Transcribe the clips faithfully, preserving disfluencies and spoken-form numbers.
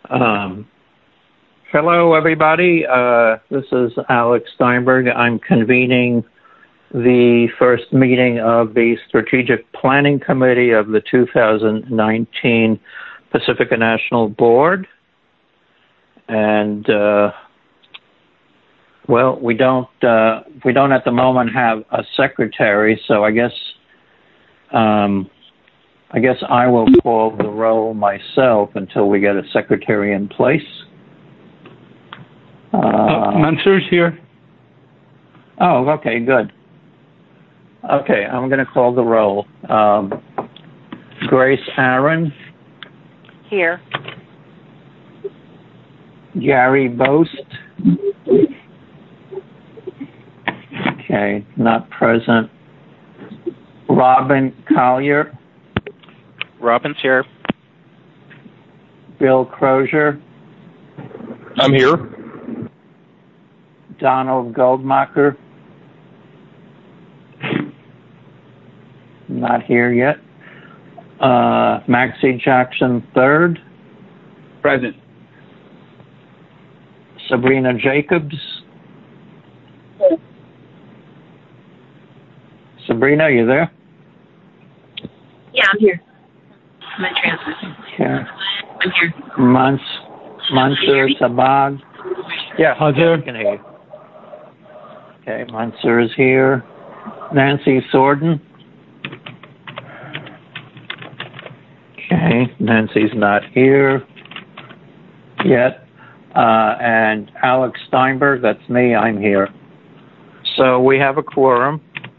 Um, hello, everybody. Uh, this is Alex Steinberg. I'm convening the first meeting of the Strategic Planning Committee of the two thousand nineteen Pacifica National Board. And, uh, well, we don't, uh, we don't at the moment have a secretary, so I guess, um, I guess I will call the roll myself until we get a secretary in place. Uh, uh, Mansour's here. Oh, okay, good. Okay, I'm going to call the roll. Um, Grace Aaron. Here. Gary Boast. Okay, not present. Robin Collier. Robin's here. Bill Crozier. I'm here. Donald Goldmacher. Not here yet. Uh, Maxie Jackson third. Present. Sabrina Jacobs. Sabrina, you there? Yeah, I'm here. I'm in transit. Okay. I'm here. Mans, Mansour Sabag. Yeah, Hazir. I can hear you. Okay, Mansour is here. Nancy Sorden. Okay, Nancy's not here yet. Uh, and Alex Steinberg, that's me, I'm here. So we have a quorum.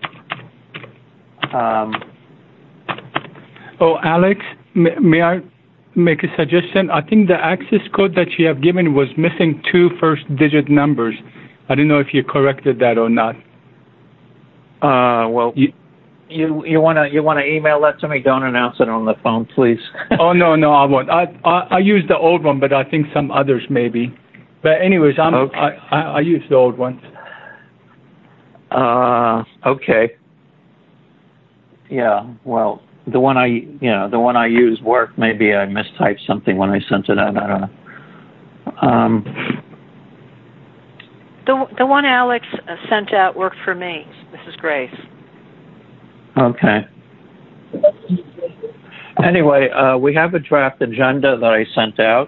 Um, Oh, Alex, may, may I make a suggestion? I think the access code that you have given was missing two first-digit numbers. I don't know if you corrected that or not. uh, well, You, you you want to you want to email that to me? Don't announce it on the phone, please. oh, no, no, I won't. I, I I used the old one, but I think some others maybe. But anyways, I'm, Okay. I, I, I used the old one. Uh, okay. Yeah, well, the one I, you know, the one I use worked. Maybe I mistyped something when I sent it out. I don't know. Um, The the one Alex uh, sent out worked for me. This is Grace. okay. Anyway, uh, we have a draft agenda that I sent out.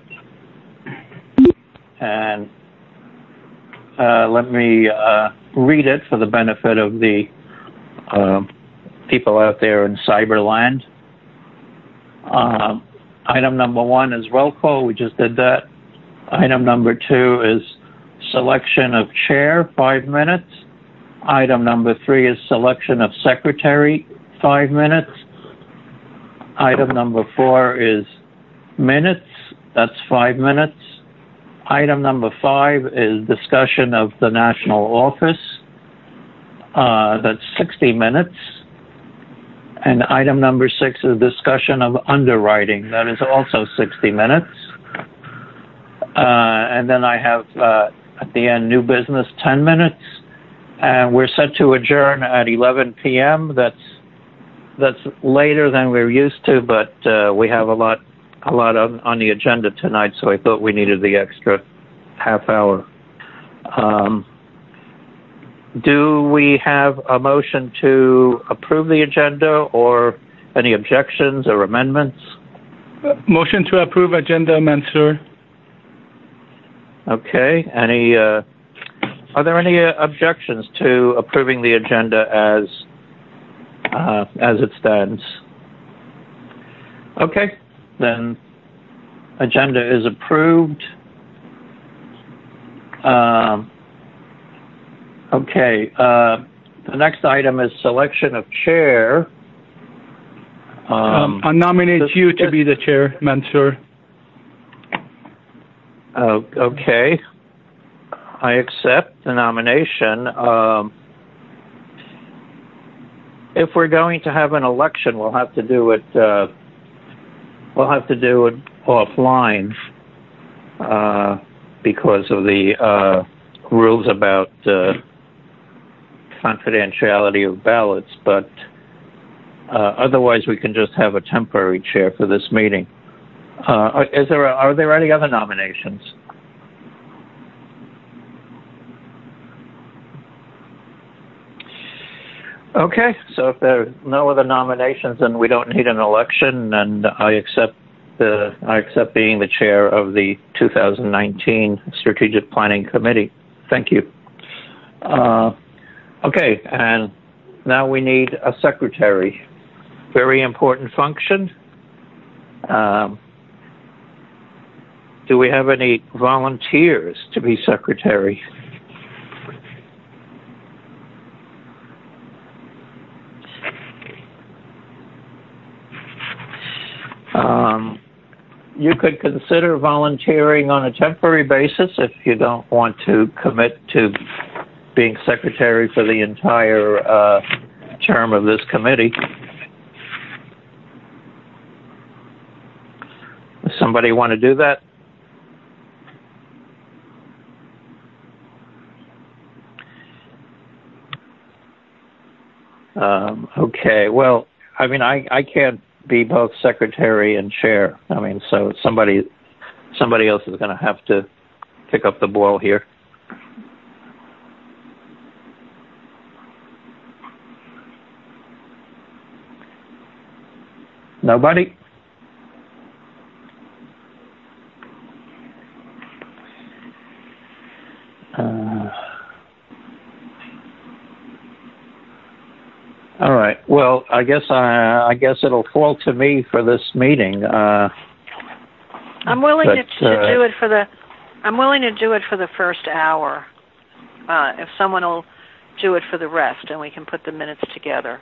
And uh, let me uh, read it for the benefit of the uh, people out there in Cyberland. Uh, item number one is roll call. We just did that. Item number two is selection of chair, five minutes. Item number three is selection of secretary, five minutes. Item number four is minutes. That's five minutes. Item number five is discussion of the national office. Uh, that's sixty minutes. And item number six is discussion of underwriting. That is also sixty minutes. Uh, and then I have, uh, at the end, new business, ten minutes. And we're set to adjourn at eleven p.m. That's that's later than we're used to, but uh, we have a lot a lot on, on the agenda tonight, so I thought we needed the extra half hour. Um, do we have a motion to approve the agenda or any objections or amendments? Motion to approve agenda, Mansour. Okay. Any? Uh, are there any uh, objections to approving the agenda as uh, as it stands? Okay. Then agenda is approved. Um, okay. Uh, the next item is selection of chair. Um, Um, I nominate this, you to this, be the chair, Mansour. Uh, okay. I accept the nomination. Um, if we're going to have an election, we'll have to do it. Uh, we'll have to do it offline uh, because of the uh, rules about uh, confidentiality of ballots. But uh, otherwise, we can just have a temporary chair for this meeting. Uh, is there, are there any other nominations? Okay, so if there are no other nominations, then we don't need an election, and I accept the I accept being the chair of the two thousand nineteen Strategic Planning Committee. Thank you. Uh, okay, and now we need a secretary. Very important function. Um, do we have any volunteers to be secretary? Um, you could consider volunteering on a temporary basis if you don't want to commit to being secretary for the entire uh, term of this committee. Does somebody want to do that? Um, okay, well, I mean, I, I can't be both secretary and chair. I mean, so somebody somebody else is going to have to pick up the ball here. Nobody? Uh, all right. Well, I guess uh, I guess it'll fall to me for this meeting. Uh, I'm willing but, to, to uh, do it for the. I'm willing to do it for the first hour. Uh, if someone will do it for the rest, and we can put the minutes together.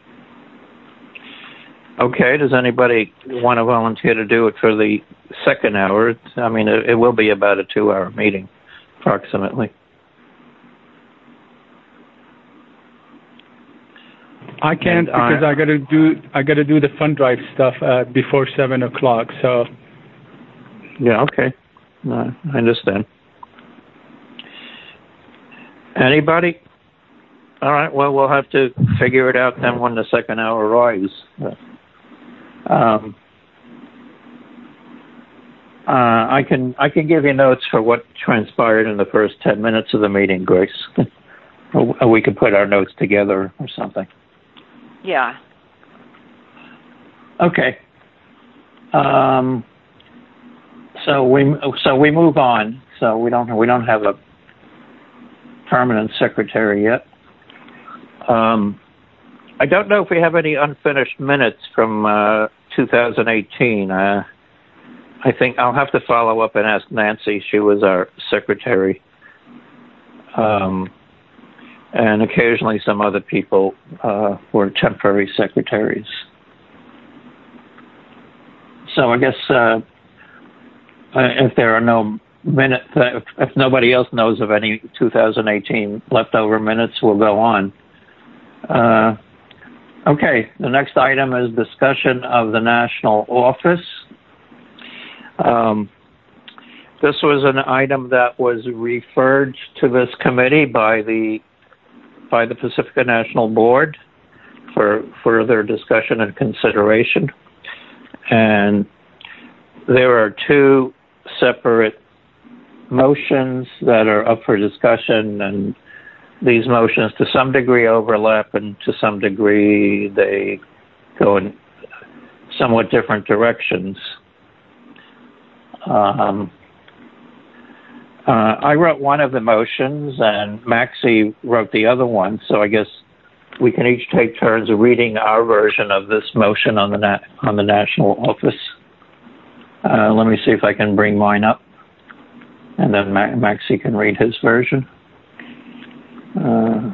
Okay. Does anybody want to volunteer to do it for the second hour? I mean, it, it will be about a two-hour meeting, approximately. I can't And because I, I got to do I got to do the fund drive stuff uh, before seven o'clock. So yeah, okay, no, I understand. Anybody? All right. Well, we'll have to figure it out then when the second hour arrives. Um, uh, I can I can give you notes for what transpired in the first ten minutes of the meeting, Grace. Or we could put our notes together or something. Yeah. Okay. Um, so we so we move on. So we don't we don't have a permanent secretary yet. Um, I don't know if we have any unfinished minutes from uh, two thousand eighteen. Uh, I think I'll have to follow up and ask Nancy. She was our secretary. Um, and occasionally some other people uh, were temporary secretaries. So I guess uh, if there are no minutes, if, if nobody else knows of any two thousand eighteen leftover minutes, we'll go on. Uh, okay, the next item is discussion of the national office. Um, this was an item that was referred to this committee by the by the Pacifica National Board for further discussion and consideration. And there are two separate motions that are up for discussion, and these motions to some degree overlap and to some degree they go in somewhat different directions. Um, Uh, I wrote one of the motions, and Maxie wrote the other one, so I guess we can each take turns reading our version of this motion on the na- on the national office. Uh, let me see if I can bring mine up, and then Ma- Maxie can read his version. Uh,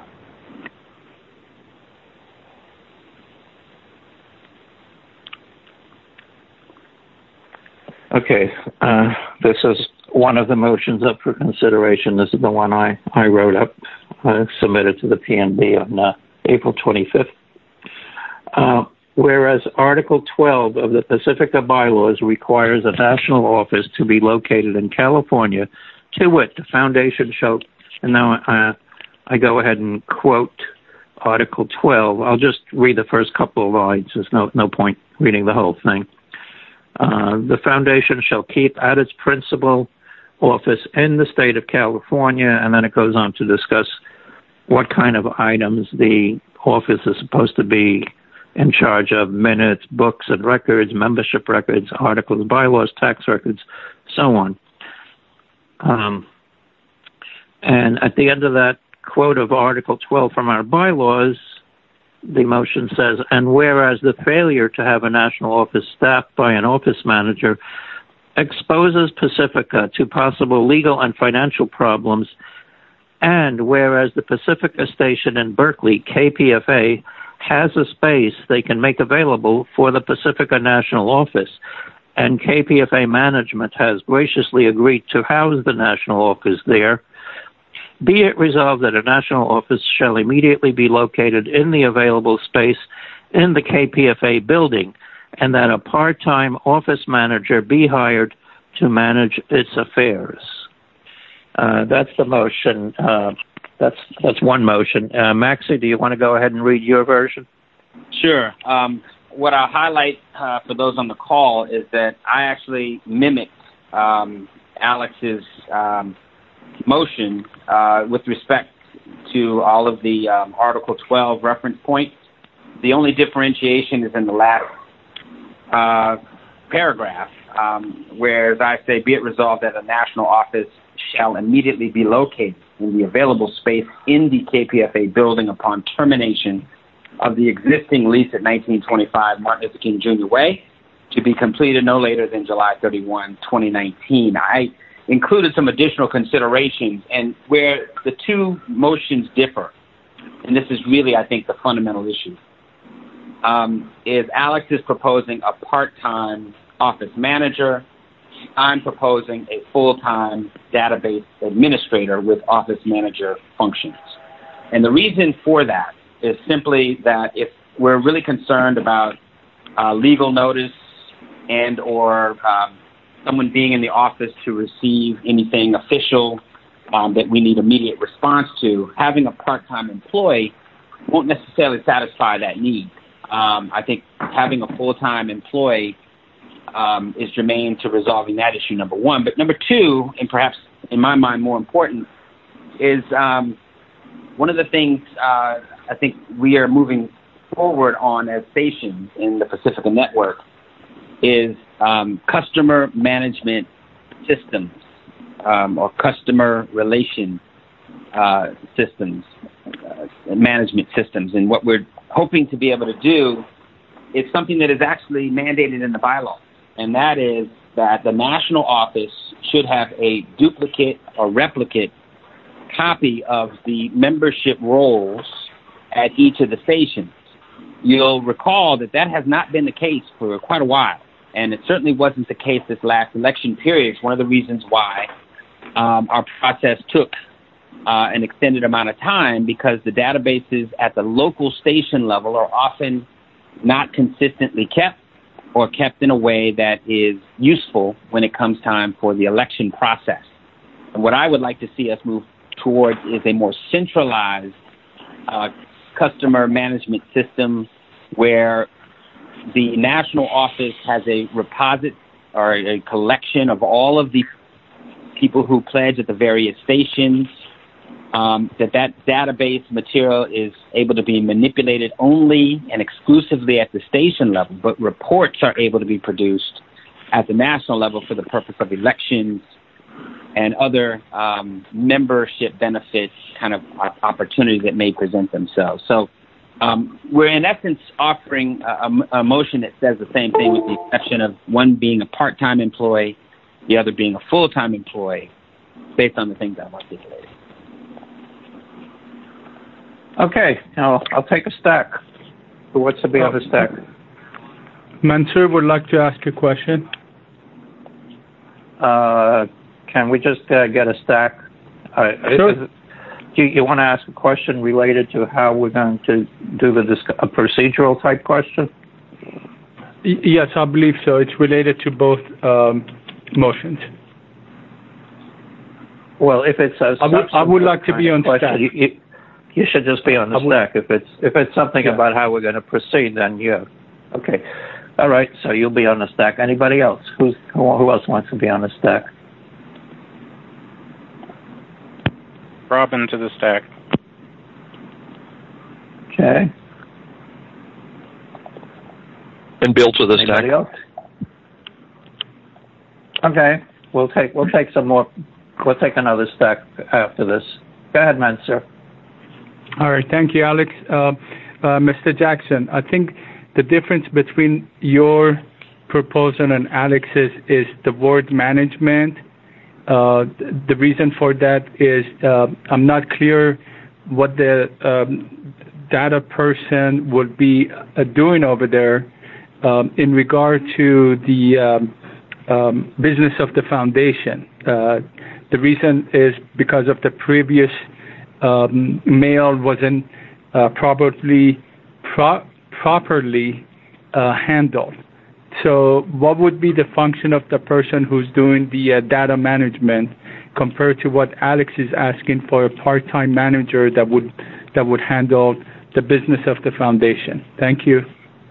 okay, uh, this is one of the motions up for consideration. This is the one I, I wrote up, uh, submitted to the P N B on uh, April twenty-fifth. Uh, whereas Article twelve of the Pacifica Bylaws requires a national office to be located in California, to wit, the foundation shall, and now uh, I go ahead and quote Article twelve. I'll just read the first couple of lines. There's no, no point reading the whole thing. Uh, the foundation shall keep at its principal office in the state of California, and then it goes on to discuss what kind of items the office is supposed to be in charge of: minutes, books and records, membership records, articles, bylaws, tax records, so on. Um, and at the end of that quote of Article twelve from our bylaws, the motion says, and whereas the failure to have a national office staffed by an office manager exposes Pacifica to possible legal and financial problems, and whereas the Pacifica station in Berkeley, K P F A, has a space they can make available for the Pacifica National Office, and K P F A management has graciously agreed to house the national office there, be it resolved that a national office shall immediately be located in the available space in the K P F A building, and that a part-time office manager be hired to manage its affairs. Uh, that's the motion. Uh, that's that's one motion. Uh, Maxie, do you want to go ahead and read your version? Sure. Um, what I'll highlight uh, for those on the call is that I actually mimicked um, Alex's um, motion uh, with respect to all of the um, Article twelve reference points. The only differentiation is in the last uh, paragraph, um, where, as I say, be it resolved that a national office shall immediately be located in the available space in the K P F A building upon termination of the existing lease at nineteen twenty-five Martin Luther King Junior Way, to be completed no later than July thirty-first, twenty nineteen. I included some additional considerations, and where the two motions differ, and this is really, I think, the fundamental issue, um, is Alex is proposing a part-time office manager. I'm proposing a full-time database administrator with office manager functions. And the reason for that is simply that if we're really concerned about uh, legal notice and or um, someone being in the office to receive anything official um, that we need immediate response to, having a part-time employee won't necessarily satisfy that need. Um, I think having a full-time employee um, is germane to resolving that issue, number one. But number two, and perhaps in my mind more important, is um, one of the things uh, I think we are moving forward on as stations in the Pacifica network is um, customer management systems um, or customer relation uh, systems, uh, management systems. And what we're hoping to be able to do is something that is actually mandated in the bylaw, and that is that the national office should have a duplicate or replicate copy of the membership rolls at each of the stations. You'll recall that that has not been the case for quite a while. And it certainly wasn't the case this last election period. It's one of the reasons why um, our process took uh, an extended amount of time, because the databases at the local station level are often not consistently kept or kept in a way that is useful when it comes time for the election process. And what I would like to see us move towards is a more centralized uh, customer management system where the national office has a repository or a collection of all of the people who pledge at the various stations, um, that that database material is able to be manipulated only and exclusively at the station level, but reports are able to be produced at the national level for the purpose of elections and other um, membership benefits kind of opportunities that may present themselves. So Um, we're in essence offering a, a motion that says the same thing, with the exception of one being a part-time employee, the other being a full-time employee, based on the things I've articulated. Okay, now I'll take a stack. Who wants to be on the stack? Mansour would like to ask a question. Uh, can we just uh, get a stack? Uh, sure. Is, Do you, you want to ask a question related to how we're going to do the disc- a procedural type question? Y- yes, I believe so. It's related to both um, motions. Well, if it's a I would, I would like to be on question, stack. You, you, you should just be on the I stack. would, if it's if it's something yeah. about how we're going to proceed, then yeah. Okay. All right, so you'll be on the stack. Anybody else? Who's, who, who else wants to be on the stack? Robin to the stack. Okay. And Bill to the Anybody stack. else? Okay, we'll take we'll take some more. We'll take another stack after this. Go ahead, Mansur. All right, thank you, Alex. Uh, uh, Mister Jackson, I think the difference between your proposal and Alex's is the word management. Uh, the reason for that is uh, I'm not clear what the um, data person would be uh, doing over there um, in regard to the um, um, business of the foundation. Uh, the reason is because of the previous um, mail wasn't uh, properly pro- properly uh, handled. So what would be the function of the person who's doing the uh, data management compared to what Alex is asking for, a part-time manager that would that would handle the business of the foundation? Thank you.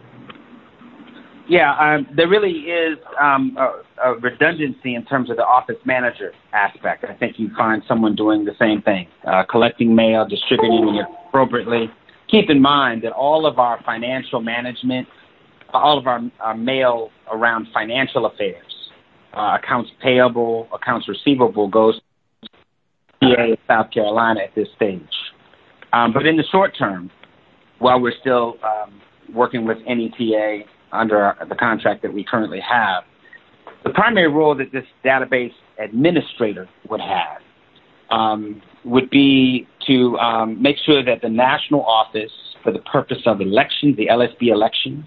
Yeah, um, there really is um, a, a redundancy in terms of the office manager aspect. I think you find someone doing the same thing, uh, collecting mail, distributing it appropriately. Keep in mind that all of our financial management, all of our, our mail around financial affairs, uh, accounts payable, accounts receivable goes to P A, South Carolina at this stage. Um, but in the short term, while we're still um, working with N E T A under our, the contract that we currently have, the primary role that this database administrator would have um, would be to um, make sure that the national office, for the purpose of elections, the L S B elections,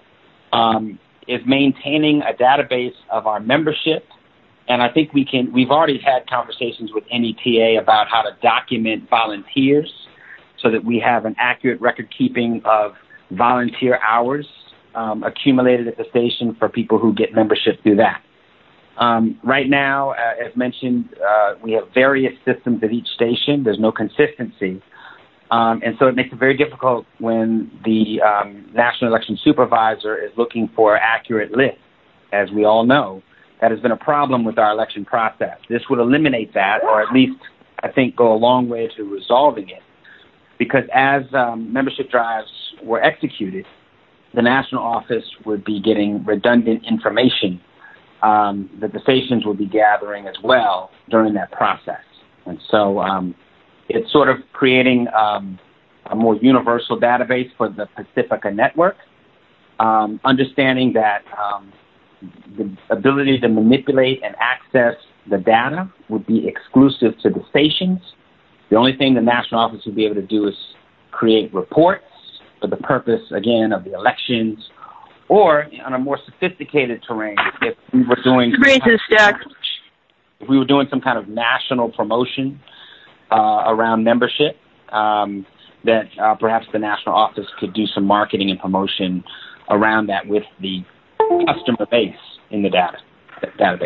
um, is maintaining a database of our membership. And I think we can, we've already had conversations with N E T A about how to document volunteers so that we have an accurate record keeping of volunteer hours um, accumulated at the station for people who get membership through that. Um, right now, uh, as mentioned, uh, we have various systems at each station. There's no consistency. Um, and so it makes it very difficult when the um, National Election Supervisor is looking for accurate lists. As we all know, that has been a problem with our election process. This would eliminate that, or at least, I think, go a long way to resolving it. Because as um, membership drives were executed, the national office would be getting redundant information um, that the stations would be gathering as well during that process. And so um, it's sort of creating um, a more universal database for the Pacifica network, um, understanding that um, the ability to manipulate and access the data would be exclusive to the stations. The only thing the national office would be able to do is create reports for the purpose, again, of the elections, or on a more sophisticated terrain, if we were doing if we were doing some kind of national promotion uh, around membership, um, that uh, perhaps the national office could do some marketing and promotion around that with the customer base in the data database.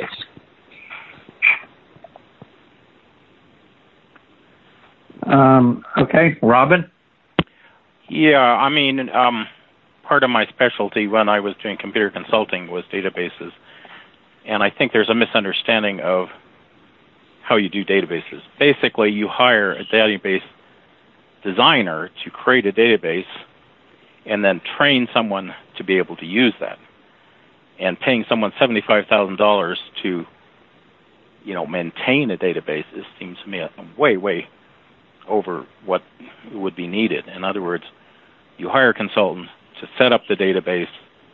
Um, okay, Robin? Yeah, I mean, um, part of my specialty when I was doing computer consulting was databases. And I think there's a misunderstanding of how you do databases. Basically, you hire a database designer to create a database and then train someone to be able to use that. And paying someone seventy-five thousand dollars to, you know, maintain a database is, seems to me way, way over what would be needed. In other words, you hire a consultant to set up the database,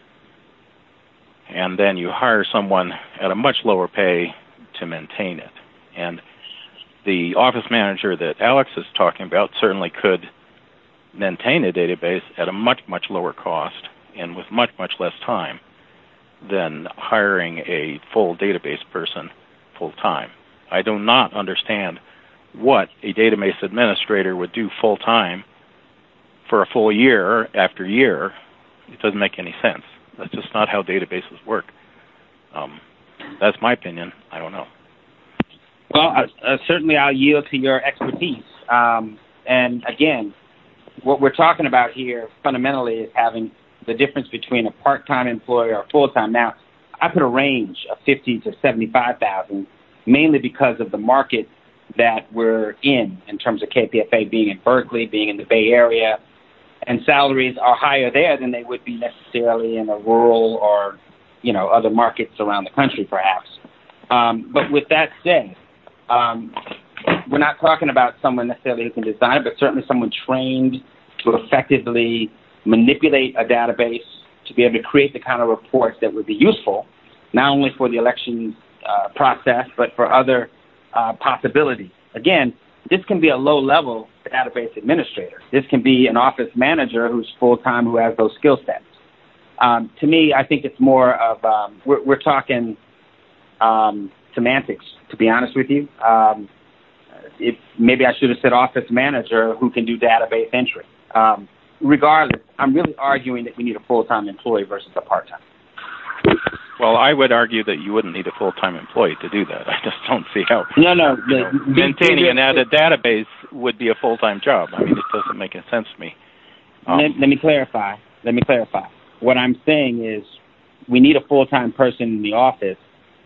and then you hire someone at a much lower pay to maintain it. And the office manager that Alex is talking about certainly could maintain a database at a much, much lower cost and with much, much less time than hiring a full database person full-time. I do not understand what a database administrator would do full-time for a full year after year. It doesn't make any sense. That's just not how databases work. Um, that's my opinion. I don't know. Well, uh, uh, certainly I'll yield to your expertise. Um, and again, what we're talking about here fundamentally is having the difference between a part-time employee or full-time. Now, I put a range of fifty to seventy-five thousand, mainly because of the market that we're in, in terms of K P F A being in Berkeley, being in the Bay Area, and salaries are higher there than they would be necessarily in a rural or, you know, other markets around the country, perhaps. Um, but with that said, um, we're not talking about someone necessarily who can design it, but certainly someone trained to effectively manipulate a database to be able to create the kind of reports that would be useful, not only for the election uh, process, but for other uh, possibilities. Again, this can be a low-level database administrator. This can be an office manager who's full-time, who has those skill sets. Um, to me, I think it's more of, um, we're, we're talking um, semantics, to be honest with you. Um, if, maybe I should have said office manager who can do database entry. Um, regardless, I'm really arguing that we need a full-time employee versus a part-time. Well, I would argue that you wouldn't need a full-time employee to do that. I just don't see how no, no, you know, the, maintaining the, an added database would be a full-time job. I mean, it doesn't make any sense to me. Um, let, let me clarify. Let me clarify. What I'm saying is we need a full-time person in the office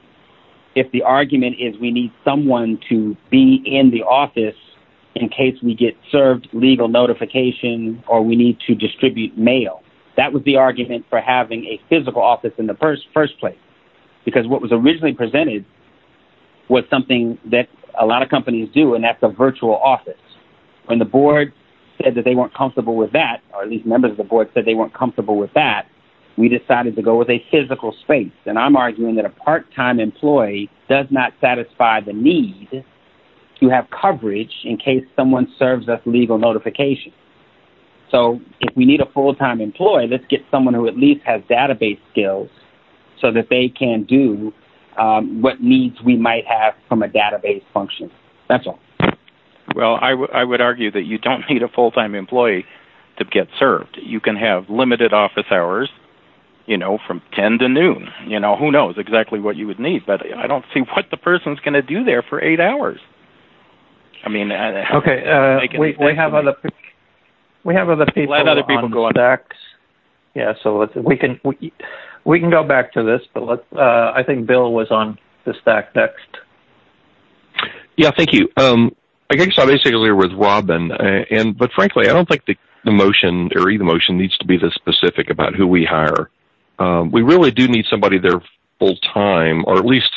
if the argument is we need someone to be in the office in case we get served legal notification or we need to distribute mail. That was the argument for having a physical office in the first, first place, because what was originally presented was something that a lot of companies do, and that's a virtual office. When the board said that they weren't comfortable with that, or at least members of the board said they weren't comfortable with that, we decided to go with a physical space. And I'm arguing that a part-time employee does not satisfy the need to have coverage in case someone serves us legal notification. So if we need a full-time employee, let's get someone who at least has database skills so that they can do um, what needs we might have from a database function. That's all. Well, I, w- I would argue that you don't need a full-time employee to get served. You can have limited office hours, you know, from ten to noon. You know, who knows exactly what you would need, but I don't see what the person's going to do there for eight hours. I mean, okay, uh, we, we have other we have other people, Let other people on go on. stacks. Yeah, so let's, we can we, we can go back to this, but let uh, I think Bill was on the stack next. Yeah, thank you. Um, I guess I basically agree with Robin, uh, and but frankly, I don't think the, the motion or either motion needs to be this specific about who we hire. Um, we really do need somebody there full time, or at least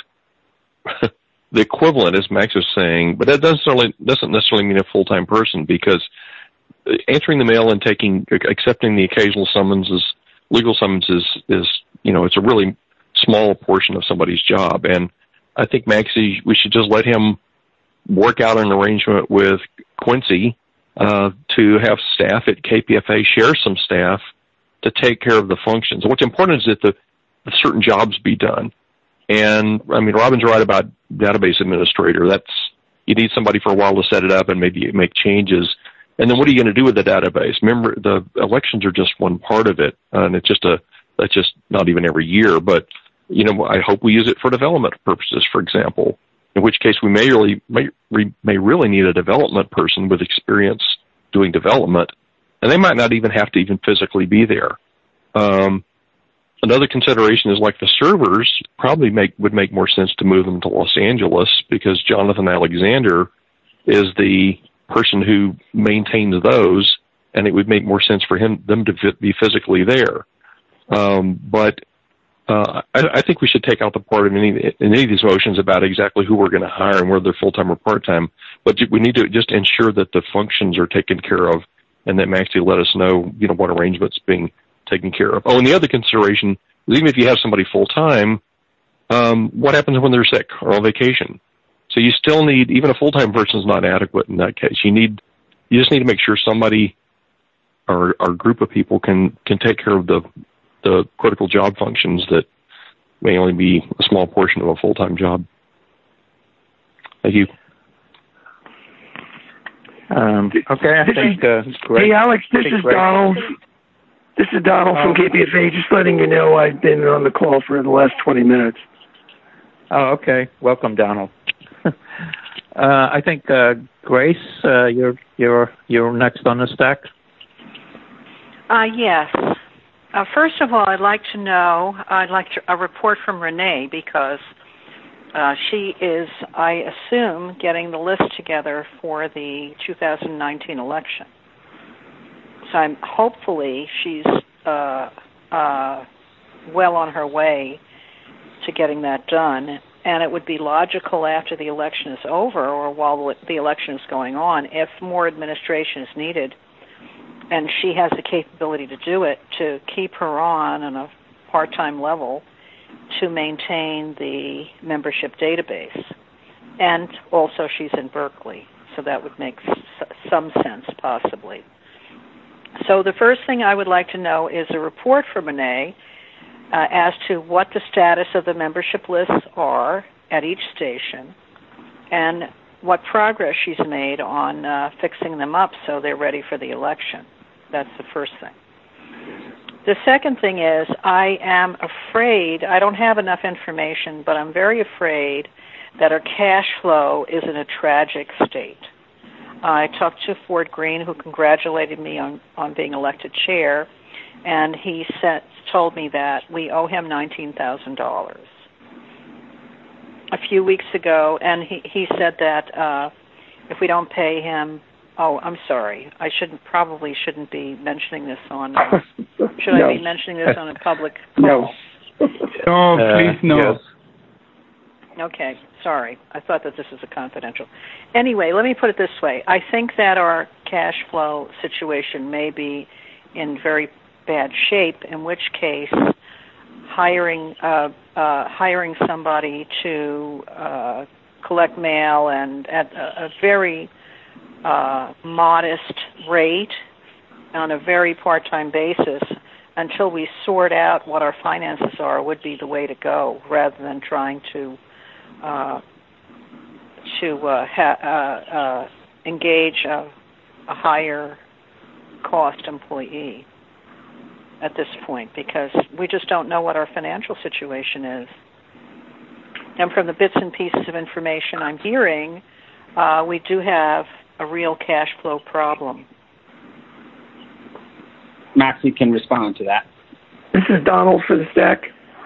the equivalent, as Max is saying. But that doesn't necessarily doesn't necessarily mean a full time person, because answering the mail and taking accepting the occasional summonses, legal summonses, is you know it's a really small portion of somebody's job. And I think Maxie, we should just let him work out an arrangement with Quincy uh, to have staff at K P F A share some staff to take care of the functions. What's important is that the, the certain jobs be done. And I mean, Robin's right about database administrator. That's, you need somebody for a while to set it up and maybe make changes. And then what are you going to do with the database? Remember, the elections are just one part of it, and it's just a, that's just not even every year. But you know, I hope we use it for development purposes, for example. In which case, we may really may, may really need a development person with experience doing development, and they might not even have to even physically be there. Um, another consideration is like the servers probably make would make more sense to move them to Los Angeles, because Jonathan Alexander is the person who maintains those, and it would make more sense for him them to be physically there. Um, but Uh, I, I think we should take out the part of any, in any of these motions about exactly who we're going to hire and whether they're full-time or part-time. But we need to just ensure that the functions are taken care of, and that Maxie let us know, you know, what arrangements being taken care of. Oh, and the other consideration is even if you have somebody full-time, um, what happens when they're sick or on vacation? So you still need, even a full-time person is not adequate in that case. You need, you just need to make sure somebody or, or a group of people can, can take care of the the critical job functions that may only be a small portion of a full-time job. Thank you. Um, okay, I think uh, great. Hey, Alex, this is great. Donald. This is Donald from K P F A. Just letting you know I've been on the call for the last twenty minutes. Oh, okay. Welcome, Donald. uh, I think uh, Grace, uh, you're you're you're next on the stack. Uh, yes. Uh, first of all, I'd like to know, I'd like to, a report from Renee, because uh, she is, I assume, getting the list together for the two thousand nineteen election. So I'm hopefully she's uh, uh, well on her way to getting that done. And it would be logical after the election is over, or while the election is going on, if more administration is needed, and she has the capability to do it, to keep her on on a part-time level to maintain the membership database. And also she's in Berkeley, so that would make s- some sense possibly. So the first thing I would like to know is a report from Renee uh, as to what the status of the membership lists are at each station and what progress she's made on uh, fixing them up so they're ready for the election. That's the first thing. The second thing is I am afraid, I don't have enough information, but I'm very afraid that our cash flow is in a tragic state. I talked to Ford Green, who congratulated me on, on being elected chair, and he said, told me that we owe him nineteen thousand dollars. A few weeks ago, and he, he said that uh, if we don't pay him, oh, I'm sorry, I shouldn't probably shouldn't be mentioning this on, uh, should no. I be mentioning this on a public call? No. Oh, please, no. Uh, yes. Okay, sorry. I thought that this was a confidential. Anyway, let me put it this way. I think that our cash flow situation may be in very bad shape, in which case hiring uh, uh, hiring somebody to uh, collect mail and at a, a very uh, modest rate on a very part-time basis until we sort out what our finances are would be the way to go, rather than trying to Uh, to uh, ha- uh, uh, engage a, a higher cost employee at this point, because we just don't know what our financial situation is. And from the bits and pieces of information I'm hearing, uh, we do have a real cash flow problem. Maxie can respond to that. This is Donald for the stack.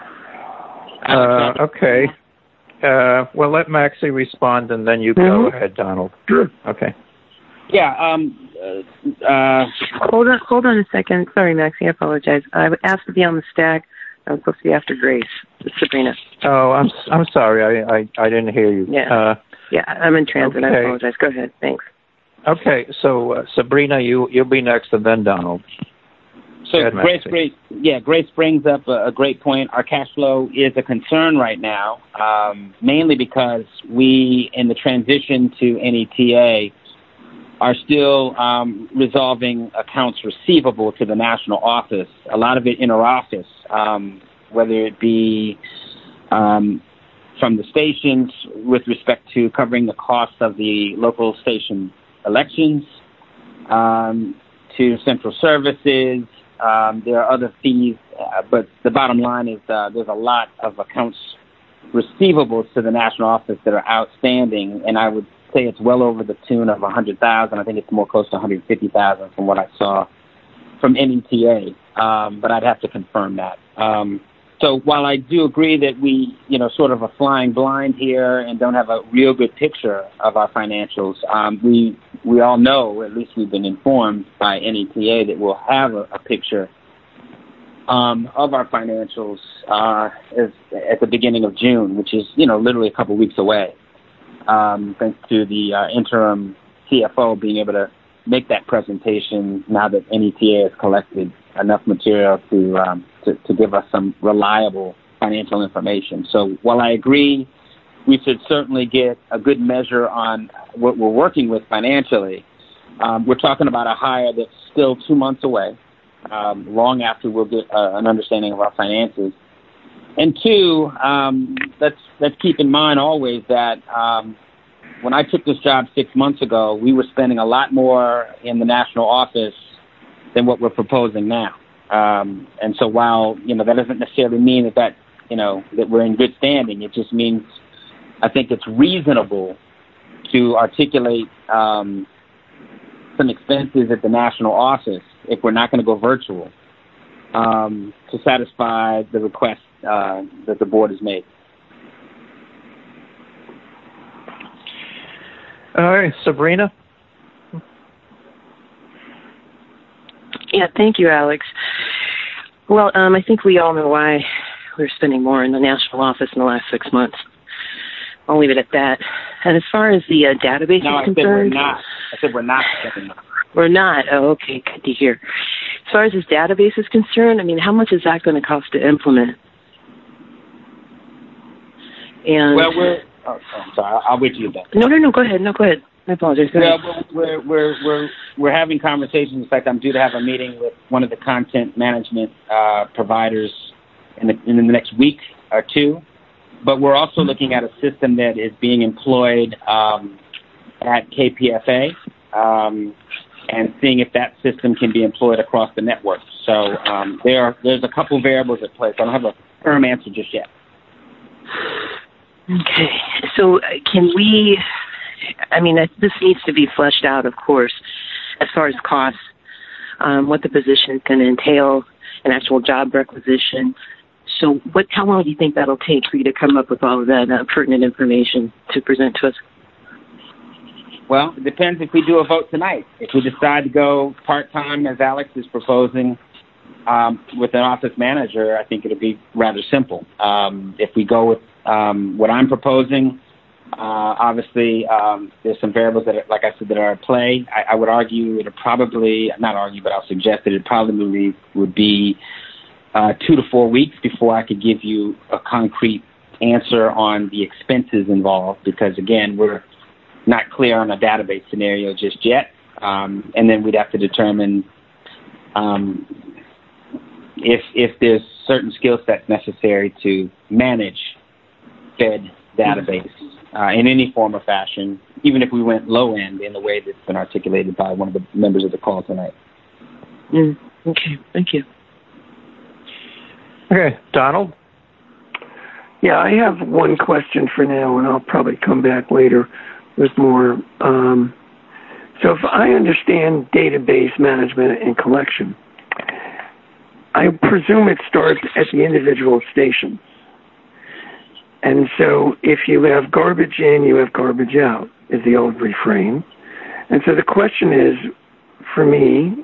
Uh, okay. Uh, well, let Maxie respond, and then you mm-hmm. go ahead, Donald. Sure. Okay. Yeah. Um. Uh, uh, hold on. Hold on a second. Sorry, Maxie. I apologize. I asked to be on the stack. I was supposed to be after Grace. It's Sabrina. Oh, I'm I'm sorry. I I, I didn't hear you. Yeah. Uh, yeah. I'm in transit. Okay. I apologize. Go ahead. Thanks. Okay. So uh, Sabrina, you you'll be next, and then Donald. So ahead, Grace, Grace, yeah, Grace brings up a, a great point. Our cash flow is a concern right now, um, mainly because we, in the transition to N E T A, are still um, resolving accounts receivable to the national office. A lot of it inter-office, um, whether it be um, from the stations with respect to covering the cost of the local station elections, um, to central services. Um, there are other fees, uh, but the bottom line is uh, there's a lot of accounts receivables to the national office that are outstanding, and I would say it's well over the tune of one hundred thousand dollars. I think it's more close to one hundred fifty thousand dollars from what I saw from N E T A, um, but I'd have to confirm that. Um, so while I do agree that we, you know, sort of are flying blind here and don't have a real good picture of our financials, um, we we all know, at least we've been informed by N E T A, that we'll have a, a picture um, of our financials uh, as, at the beginning of June, which is, you know, literally a couple of weeks away, um, thanks to the uh, interim C F O being able to make that presentation now that N E T A has collected enough material to, um, to to give us some reliable financial information. So while I agree we should certainly get a good measure on what we're working with financially, um, we're talking about a hire that's still two months away, um, long after we'll get uh, an understanding of our finances. And two, um, let's let's keep in mind always that um, when I took this job six months ago, we were spending a lot more in the national office than what we're proposing now. Um, and so while, you know, that doesn't necessarily mean that, that, you know, that we're in good standing, it just means I think it's reasonable to articulate um, some expenses at the national office if we're not going to go virtual. um, to satisfy the request uh, that the board has made. All right, Sabrina. Yeah, thank you, Alex. Well, um, I think we all know why we're spending more in the national office in the last six months. I'll leave it at that. And as far as the uh, database no, is I concerned... said we're not. I said we're not spending more. We're not. Oh, okay, good to hear. As far as this database is concerned, I mean, how much is that going to cost to implement? And well, we're... Oh, I'm sorry. I'll wait till you're done. No, no, no. Go ahead. No, go ahead. I apologize. Go well, ahead. we're, we're we're we're having conversations. In fact, I'm due to have a meeting with one of the content management uh, providers in the in the next week or two. But we're also looking at a system that is being employed um, at K P F A um, and seeing if that system can be employed across the network. So um, there are, there's a couple variables at play. So I don't have a firm answer just yet. Okay. So uh, can we, I mean, uh, this needs to be fleshed out, of course, as far as costs, um, what the position is going to entail, an actual job requisition. So what, how long do you think that'll take for you to come up with all of that uh, pertinent information to present to us? Well, it depends if we do a vote tonight. If we decide to go part-time, as Alex is proposing, um, with an office manager, I think it'll be rather simple. Um, if we go with um, what I'm proposing, uh, obviously um, there's some variables that, are, like I said, that are at play. I, I would argue it'll probably, not argue, but I'll suggest that it probably would be uh, two to four weeks before I could give you a concrete answer on the expenses involved, because, again, we're not clear on a database scenario just yet. Um, and then we'd have to determine um, if if there's certain skill sets necessary to manage Fed database uh, in any form or fashion, even if we went low end in the way that's been articulated by one of the members of the call tonight. Mm, okay, thank you. Okay, Donald? Yeah, I have one question for now, and I'll probably come back later with more. Um, so if I understand database management and collection, I presume it starts at the individual station. And so if you have garbage in, you have garbage out, is the old refrain. And so the question is, for me,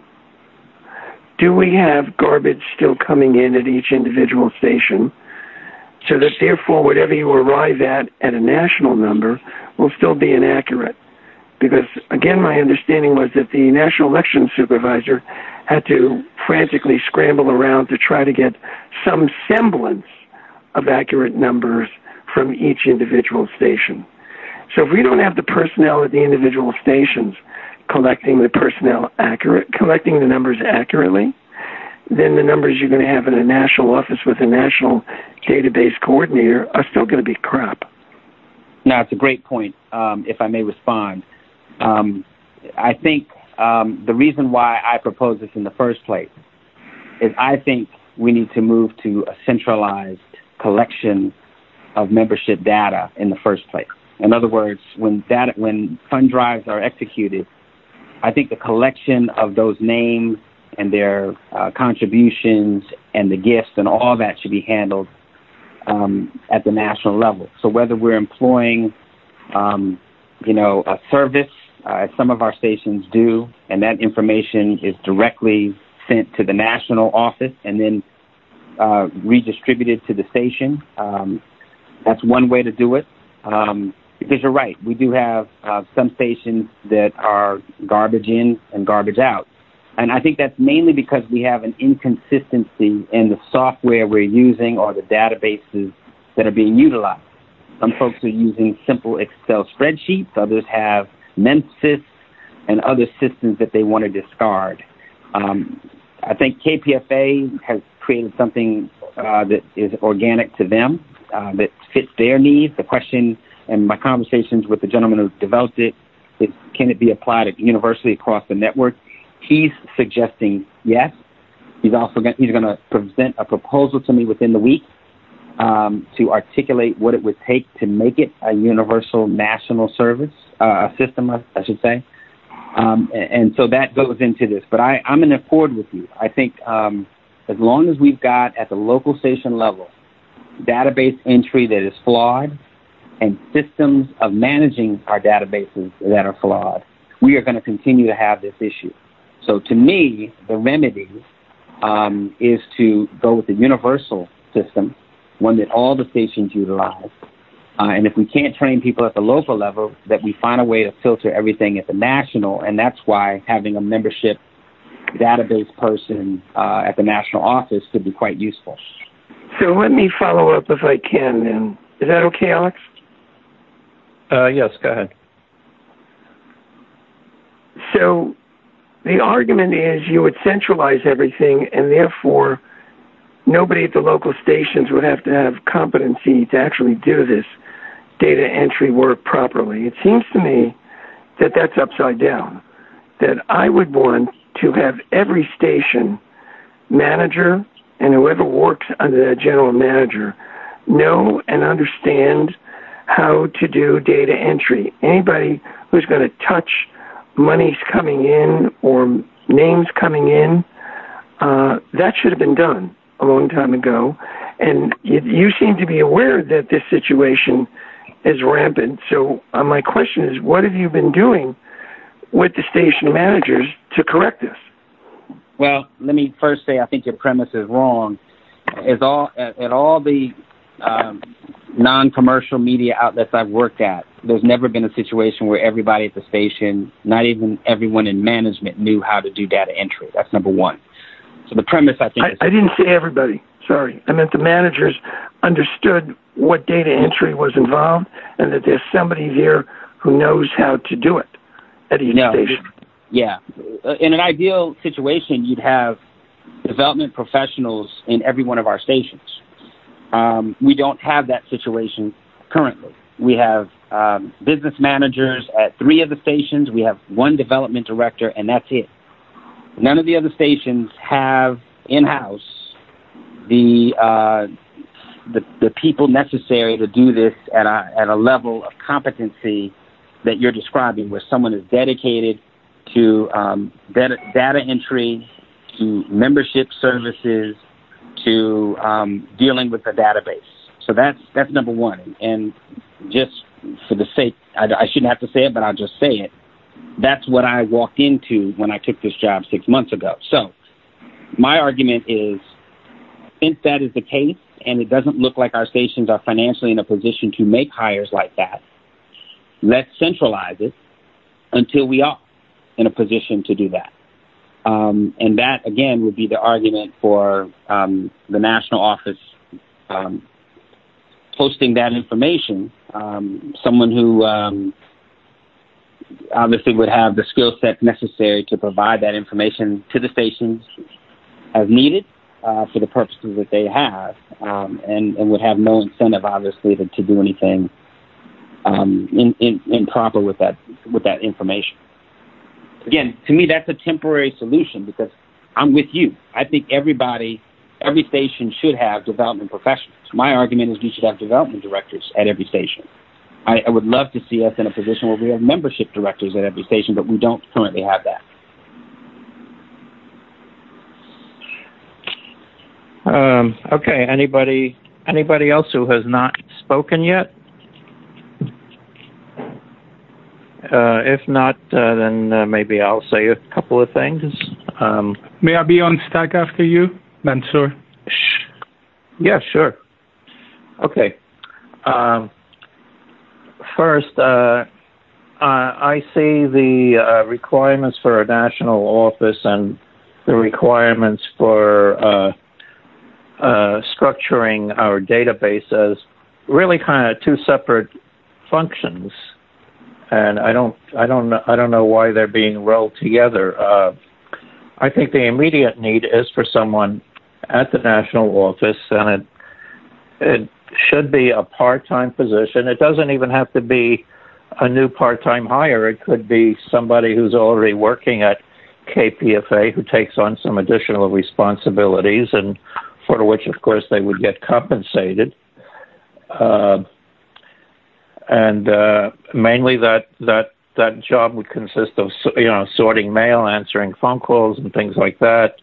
do we have garbage still coming in at each individual station, so that therefore whatever you arrive at at a national number will still be inaccurate? Because, again, my understanding was that the National Election Supervisor had to frantically scramble around to try to get some semblance of accurate numbers from each individual station. So if we don't have the personnel at the individual stations collecting the personnel accurate, collecting the numbers accurately, then the numbers you're going to have in a national office with a national database coordinator are still going to be crap. Now, it's a great point, um, if I may respond. Um, I think um, the reason why I propose this in the first place is I think we need to move to a centralized collection of membership data in the first place. In other words, when data, when fund drives are executed, I think the collection of those names and their uh, contributions and the gifts and all that should be handled um, at the national level. So whether we're employing, um, you know, a service, uh, as some of our stations do, and that information is directly sent to the national office and then uh, redistributed to the station, um, that's one way to do it. Um, because you're right, we do have uh, some stations that are garbage in and garbage out. And I think that's mainly because we have an inconsistency in the software we're using or the databases that are being utilized. Some folks are using simple Excel spreadsheets. Others have Memsys and other systems that they want to discard. Um, I think K P F A has created something uh, that is organic to them, uh, that fits their needs. The question in my conversations with the gentleman who developed it is, can it be applied universally across the network? He's suggesting yes. He's also going, he's going to present a proposal to me within the week um, to articulate what it would take to make it a universal national service, uh, a system, I, I should say. Um, and, and so that goes into this. But I, I'm in accord with you. I think um, as long as we've got at the local station level database entry that is flawed and systems of managing our databases that are flawed, we are going to continue to have this issue. So to me, the remedy um, is to go with the universal system, one that all the stations utilize. Uh, and if we can't train people at the local level, that we find a way to filter everything at the national, and that's why having a membership database person uh, at the national office could be quite useful. So let me follow up if I can then. Is that okay, Alex? Uh, yes, go ahead. So the argument is you would centralize everything, and therefore nobody at the local stations would have to have competency to actually do this data entry work properly. It seems to me that that's upside down, that I would want to have every station manager and whoever works under that general manager know and understand how to do data entry. Anybody who's going to touch monies coming in or names coming in, uh, that should have been done a long time ago. And you, you seem to be aware that this situation is rampant. So uh, my question is, what have you been doing with the station managers to correct this? Well, let me first say I think your premise is wrong. As all, at, at all the um, non-commercial media outlets I've worked at, there's never been a situation where everybody at the station, not even everyone in management, knew how to do data entry. That's number one. So the premise, I think... I, is- I didn't say everybody. Sorry. I meant the managers understood what data entry was involved and that there's somebody there who knows how to do it at each no, station. Yeah. In an ideal situation, you'd have development professionals in every one of our stations. Um, we don't have that situation currently. We have um, business managers at three of the stations. We have one development director, and that's it. None of the other stations have in-house the uh, the, the people necessary to do this at a, at a level of competency that you're describing, where someone is dedicated to um, data, data entry, to membership services, to um, dealing with the database. So that's that's number one. And just for the sake, I, I shouldn't have to say it, but I'll just say it. That's what I walked into when I took this job six months ago. So my argument is, since that is the case, and it doesn't look like our stations are financially in a position to make hires like that, let's centralize it until we are in a position to do that. Um, and that, again, would be the argument for um, the national office um, posting that information. Um, someone who um, obviously would have the skill set necessary to provide that information to the stations as needed uh, for the purposes that they have, um, and, and would have no incentive, obviously, to, to do anything um, in, in, improper with that with that information. Again, to me, that's a temporary solution because I'm with you. I think everybody, every station should have development professionals. My argument is we should have development directors at every station. I, I would love to see us in a position where we have membership directors at every station, but we don't currently have that. Um, okay. Anybody? Anybody else who has not spoken yet? Uh, if not, uh, then uh, maybe I'll say a couple of things. Um, May I be on stack after you, Mansour? Sh- yeah, sure. Okay. Um, first, uh, I see the uh, requirements for a national office and the requirements for uh, uh, structuring our database as really kind of two separate functions. And I don't, I don't, I don't know why they're being rolled together. Uh, I think the immediate need is for someone at the national office, and it it should be a part-time position. It doesn't even have to be a new part-time hire. It could be somebody who's already working at K P F A who takes on some additional responsibilities, and for which, of course, they would get compensated. Uh, And uh, mainly that, that that job would consist of, you know, sorting mail, answering phone calls and things like that,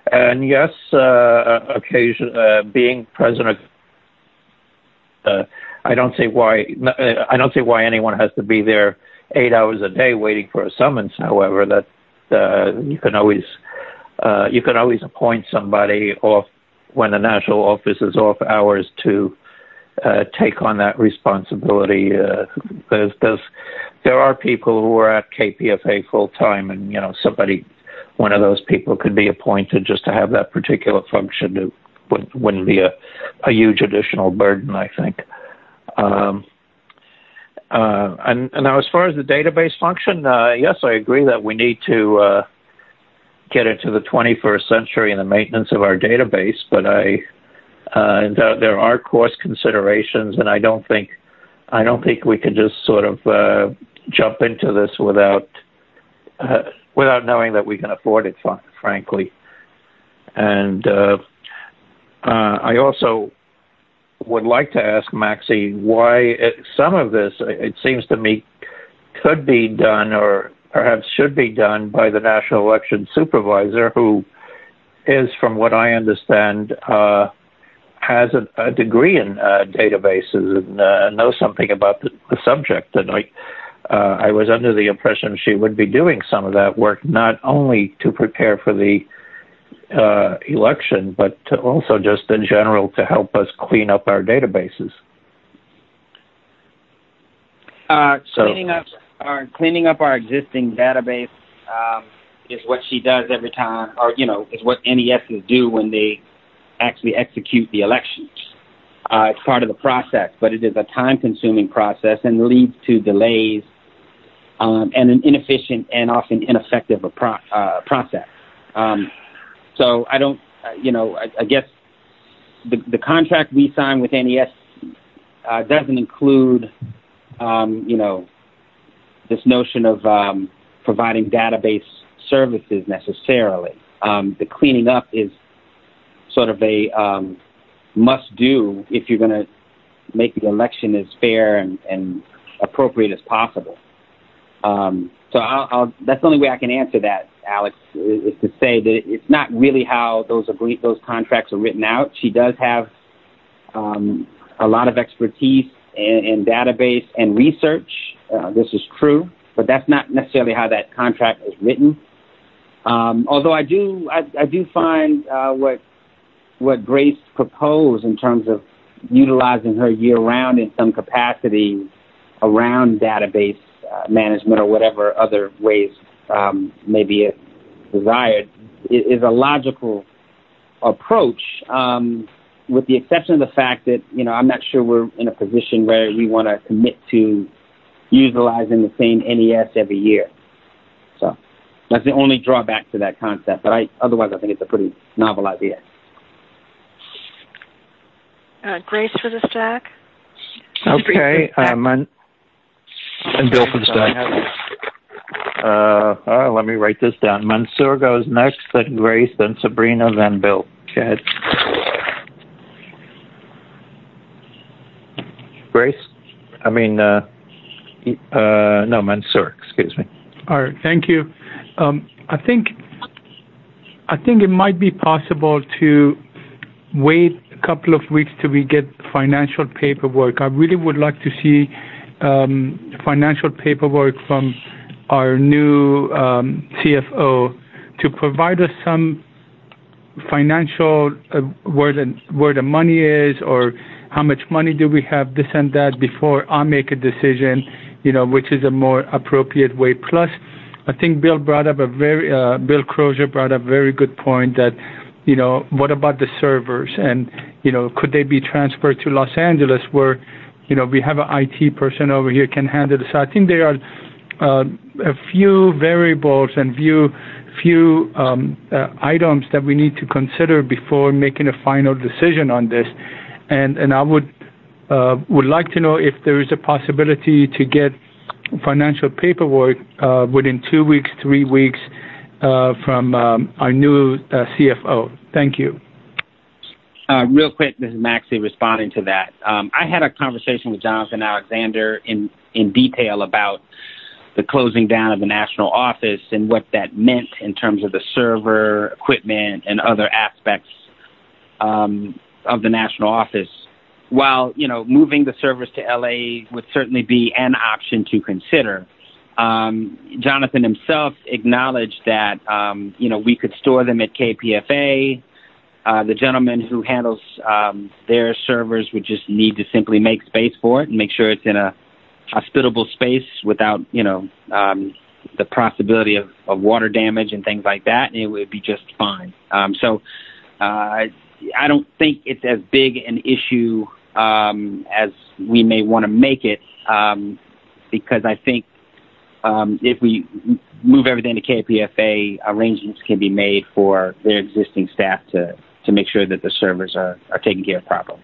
And yes, uh, occasion uh, being president, uh, I don't see why I don't see why anyone has to be there eight hours a day waiting for a summons. However, that uh, you can always uh, you can always appoint somebody off when the national office is off hours to uh, take on that responsibility. Uh, there's, there's, there are people who are at K P F A full time, and you know somebody, one of those people could be appointed just to have that particular function. It wouldn't, wouldn't be a, a huge additional burden, I think. Um, uh, and, and now, as far as the database function, uh, yes, I agree that we need to uh, get into the twenty-first century in the maintenance of our database. But I, uh, th- there are cost considerations, and I don't think, I don't think we can just sort of uh, jump into this without, uh, without knowing that we can afford it, frankly. And uh, uh, I also would like to ask Maxie why it, some of this, it seems to me, could be done or perhaps should be done by the National Election Supervisor, who is, from what I understand, uh, has a, a degree in uh, databases and uh, knows something about the, the subject. And I, uh, I was under the impression she would be doing some of that work, not only to prepare for the uh, election, but to also just in general to help us clean up our databases. Uh, so, cleaning up our cleaning up our existing database um, is what she does every time, or you know, is what N E Ss do when they actually execute the elections. Uh, it's part of the process, but it is a time-consuming process and leads to delays um, and an inefficient and often ineffective a pro- uh, process. Um, so I don't, uh, you know, I, I guess the, the contract we sign with N E S uh, doesn't include, um, you know, this notion of um, providing database services necessarily. Um, the cleaning up is sort of a um, must-do if you're going to make the election as fair and, and appropriate as possible. Um, so I'll, I'll, that's the only way I can answer that, Alex, is, is to say that it's not really how those agree, those contracts are written out. She does have um, a lot of expertise in, in database and research. Uh, this is true, but that's not necessarily how that contract is written. Um, although I do, I, I do find uh, what what Grace proposed in terms of utilizing her year-round in some capacity around database uh, management or whatever other ways um, may be desired is a logical approach, um, with the exception of the fact that, you know, I'm not sure we're in a position where we want to commit to utilizing the same N E S every year. So that's the only drawback to that concept. But I, otherwise, I think it's a pretty novel idea. Uh, Grace for the stack. Okay. Um, and, and Bill for the stack. Uh, uh, let me write this down. Mansour goes next, then Grace, then Sabrina, then Bill. Go ahead. Grace? I mean, uh, uh, no, Mansour, excuse me. All right, thank you. Um, I think I think it might be possible to wait a couple of weeks till we get financial paperwork. I really would like to see um, financial paperwork from our new um, C F O to provide us some financial uh, where the where the money is, or how much money do we have, this and that, before I make a decision, you know, which is a more appropriate way. Plus, I think Bill brought up a very uh, Bill Crozier brought up a very good point that, you know, what about the servers, and, you know, could they be transferred to Los Angeles where, you know, we have an I T person over here can handle this. So I think there are uh, a few variables and few few um, uh, items that we need to consider before making a final decision on this. And and I would uh, would like to know if there is a possibility to get financial paperwork uh, within two weeks, three weeks uh, from um, our new uh, C F O. Thank you. Uh, real quick, this is Maxie responding to that. Um, I had a conversation with Jonathan Alexander in, in detail about the closing down of the national office and what that meant in terms of the server, equipment, and other aspects um, of the national office. While, you know, moving the servers to L A would certainly be an option to consider, um, Jonathan himself acknowledged that, um, you know, we could store them at K P F A. Uh, the gentleman who handles um, their servers would just need to simply make space for it and make sure it's in a hospitable space without, you know, um, the possibility of, of water damage and things like that, and it would be just fine. Um, so uh, I don't think it's as big an issue um, as we may want to make it, um, because I think um, if we move everything to K P F A, arrangements can be made for their existing staff to, to make sure that the servers are, are taken care of properly.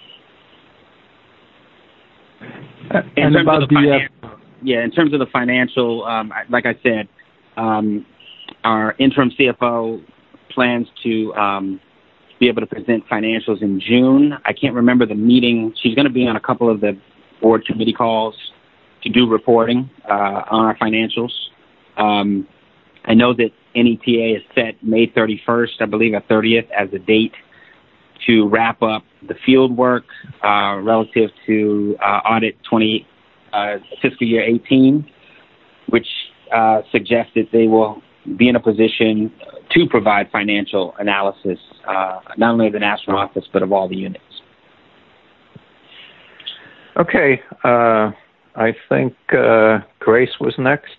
In and about the, the uh, yeah, in terms of the financial, um, like I said, um, our interim C F O plans to um, be able to present financials in June. I can't remember the meeting. She's going to be on a couple of the board committee calls to do reporting uh, on our financials. Um, I know that N E T A has set May thirty-first, I believe, or thirtieth as the date to wrap up the field work uh, relative to uh, audit twenty uh, fiscal year eighteen, which uh, suggests that they will be in a position to provide financial analysis, uh, not only of the national office, but of all the units. Okay. Uh, I think uh, Grace was next.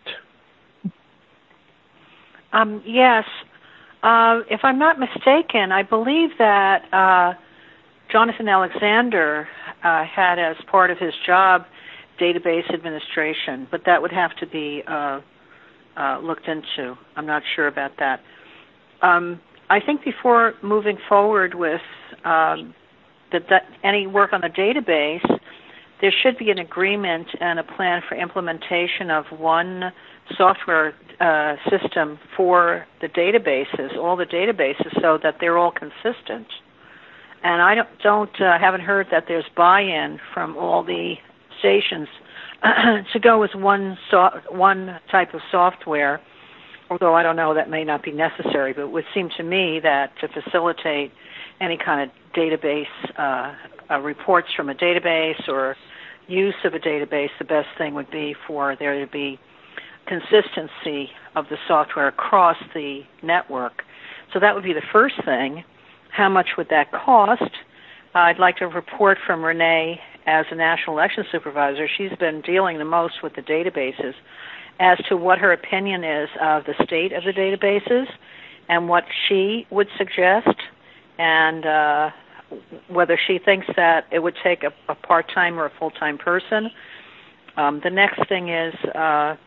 Um, yes. Uh, if I'm not mistaken, I believe that uh, Jonathan Alexander uh, had as part of his job database administration, but that would have to be uh, uh, looked into. I'm not sure about that. Um, I think before moving forward with um, the, the, any work on the database, there should be an agreement and a plan for implementation of one software uh, system for the databases, all the databases, so that they're all consistent. And I don't, don't uh, haven't heard that there's buy-in from all the stations to go with one so- one type of software. Although I don't know, that may not be necessary, but it would seem to me that to facilitate any kind of database uh, uh, reports from a database or use of a database, the best thing would be for there to be consistency of the software across the network. So that would be the first thing. How much would that cost? Uh, I'd like a report from Renee as a National Election Supervisor. She's been dealing the most with the databases as to what her opinion is of the state of the databases and what she would suggest, and uh, whether she thinks that it would take a, a part-time or a full-time person. Um, the next thing is uh,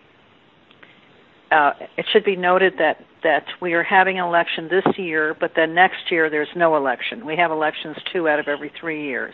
uh, it should be noted that, that we are having an election this year, but then next year there's no election. We have elections two out of every three years.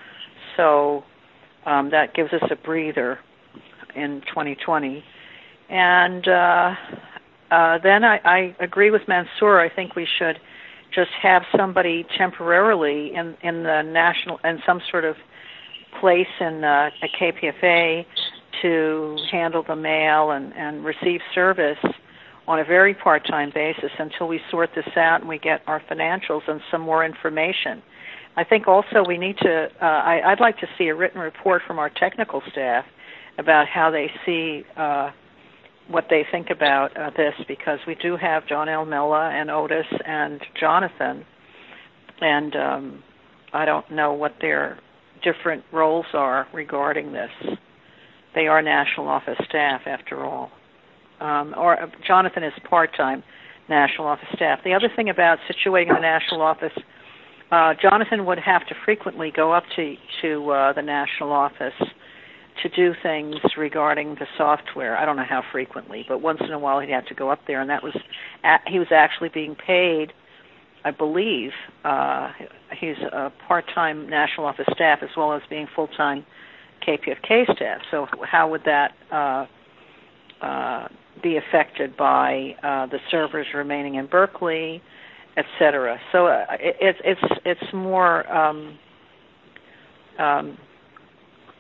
So um, that gives us a breather in twenty twenty. And uh, uh, then I, I agree with Mansour. I think we should just have somebody temporarily in, in the national, in some sort of place in uh, a K P F A to handle the mail and, and receive service on a very part-time basis until we sort this out and we get our financials and some more information. I think also we need to, uh, I, I'd like to see a written report from our technical staff about how they see uh, what they think about uh, this, because we do have John L. Milla and Otis and Jonathan, and um, I don't know what their different roles are regarding this. They are national office staff, after all. Um, or uh, Jonathan is part-time national office staff. The other thing about situating the national office, uh, Jonathan would have to frequently go up to, to uh, the national office to do things regarding the software. I don't know how frequently, but once in a while he'd have to go up there, and that was at, he was actually being paid, I believe. Uh, he's a part-time national office staff as well as being full-time K P F K staff. So how would that uh, uh, be affected by uh, the servers remaining in Berkeley, et cetera? So uh, it, it's it's it's more. Um, um,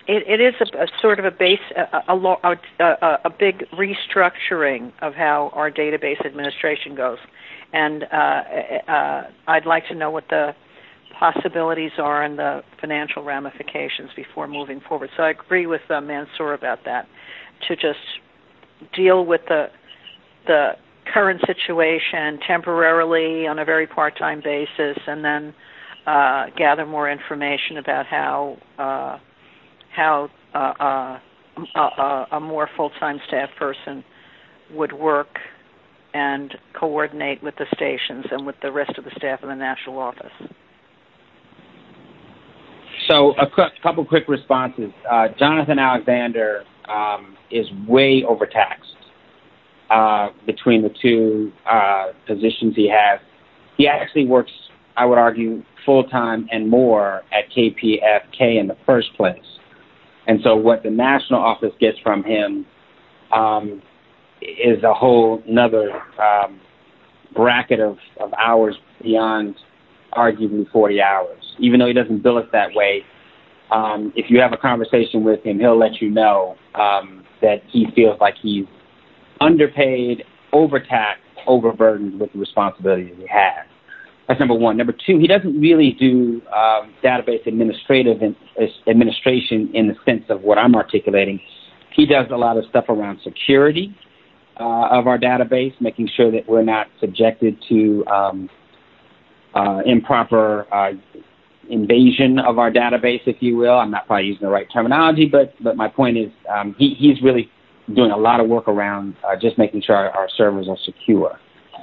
it, it is a, a sort of a base, a, a, a, a big restructuring of how our database administration goes. And uh, uh, I'd like to know what the possibilities are and the financial ramifications before moving forward. So I agree with uh, Mansour about that, to just deal with the the current situation temporarily on a very part-time basis, and then uh, gather more information about how uh, how uh, uh, a, a more full-time staff person would work and coordinate with the stations and with the rest of the staff in the national office. So a cu- couple quick responses. Uh, Jonathan Alexander um, is way overtaxed uh, between the two uh, positions he has. He actually works, I would argue, full-time and more at K P F K in the first place. And so what the national office gets from him um, is a whole another um, bracket of, of hours beyond arguably forty hours. Even though he doesn't bill it that way, um, if you have a conversation with him, he'll let you know um, that he feels like he's underpaid, overtaxed, overburdened with the responsibilities he has. That's number one. Number two, he doesn't really do um, database administrative in, uh, administration in the sense of what I'm articulating. He does a lot of stuff around security uh, of our database, making sure that we're not subjected to um, uh, improper uh, invasion of our database, if you will. I'm not probably using the right terminology, but but my point is um, he, he's really doing a lot of work around uh, just making sure our, our servers are secure.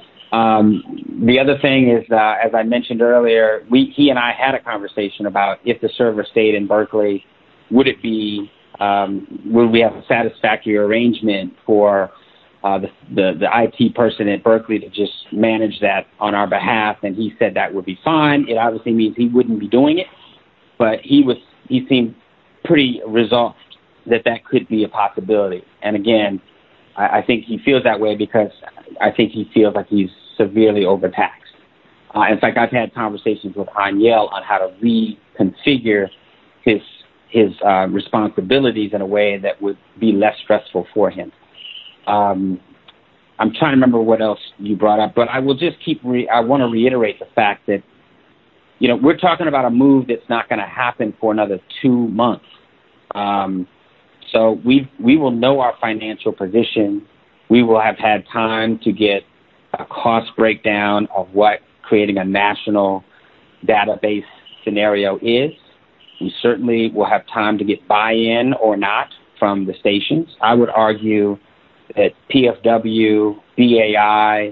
Um, the other thing is, uh, as I mentioned earlier, we, he and I had a conversation about if the server stayed in Berkeley, would it be, um, would we have a satisfactory arrangement for uh, the, the, the I T person at Berkeley to just manage that on our behalf? And he said that would be fine. It obviously means he wouldn't be doing it, but he was, he seemed pretty resolved that that could be a possibility. And again, I think he feels that way because I think he feels like he's severely overtaxed. Uh, in fact, I've had conversations with Aniel on how to reconfigure his his uh, responsibilities in a way that would be less stressful for him. Um, I'm trying to remember what else you brought up, but I will just keep. Re- I want to reiterate the fact that, you know, we're talking about a move that's not going to happen for another two months. Um, So we we will know our financial position. We will have had time to get a cost breakdown of what creating a national database scenario is. We certainly will have time to get buy-in or not from the stations. I would argue that P F W, B A I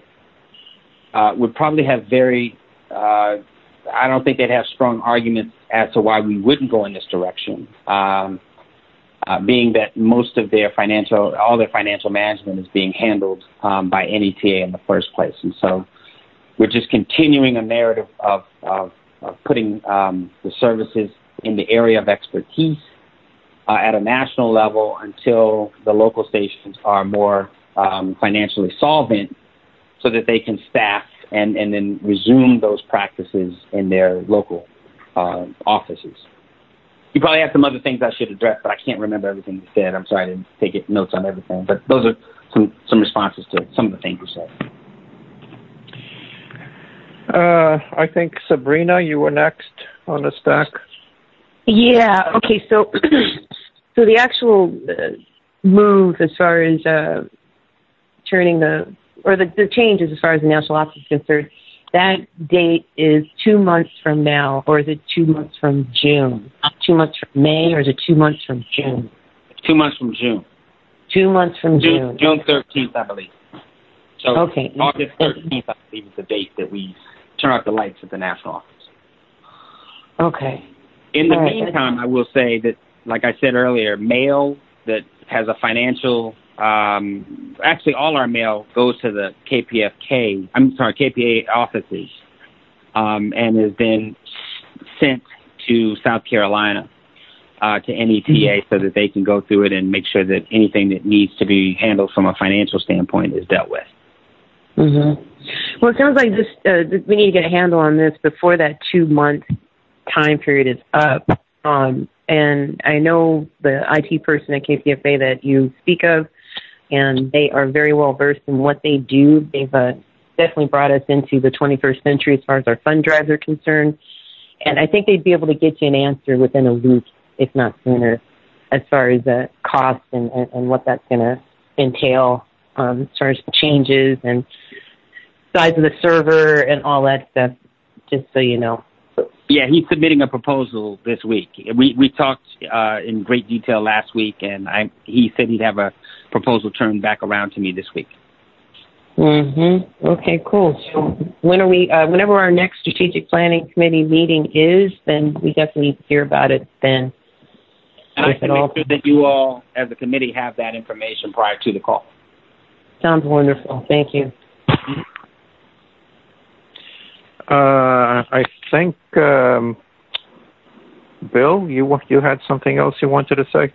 uh, would probably have very, uh, I don't think they'd have strong arguments as to why we wouldn't go in this direction. Um, Uh, being that most of their financial, all their financial management is being handled um, by N E T A in the first place. And so we're just continuing a narrative of, of, of putting um, the services in the area of expertise uh, at a national level until the local stations are more um, financially solvent so that they can staff and, and then resume those practices in their local uh, offices. You probably have some other things I should address, but I can't remember everything you said. I'm sorry I didn't take it, notes on everything. But those are some, some responses to some of the things you said. Uh, I think, Sabrina, you were next on the stack. Yeah, okay, so so the actual uh, move as far as uh, turning the, or the, the changes as far as the national office is concerned, that date is two months from now, or is it two months from June? Two months from May, or is it two months from June? Two months from June. Two months from June. June thirteenth, I believe. So okay. August thirteenth, I believe, is the date that we turn off the lights at the national office. Okay. In the All right. meantime, I will say that, like I said earlier, mail that has a financial Um, actually, all our mail goes to the K P F K, I'm sorry, K P A offices, um, and is then sent to South Carolina, uh, to N E T A, so that they can go through it and make sure that anything that needs to be handled from a financial standpoint is dealt with. Mm-hmm. Well, it sounds like this, uh, we need to get a handle on this before that two-month time period is up. Um, and I know the I T person at K P F A that you speak of, and they are very well versed in what they do. They've uh, definitely brought us into the twenty-first century as far as our fund drives are concerned, and I think they'd be able to get you an answer within a week, if not sooner, as far as the cost and, and, and what that's going to entail, um, as far as changes and size of the server and all that stuff, just so you know. Yeah, he's submitting a proposal this week. We we talked uh, in great detail last week, and I, he said he'd have a proposal turned back around to me this week. Mm-hmm. Okay, cool. So when are we, uh, whenever our next strategic planning committee meeting is, then we definitely need to hear about it then. And I can make sure that you all, as a committee, have that information prior to the call. Sounds wonderful. Thank you. Uh, I think, um, Bill, you you had something else you wanted to say?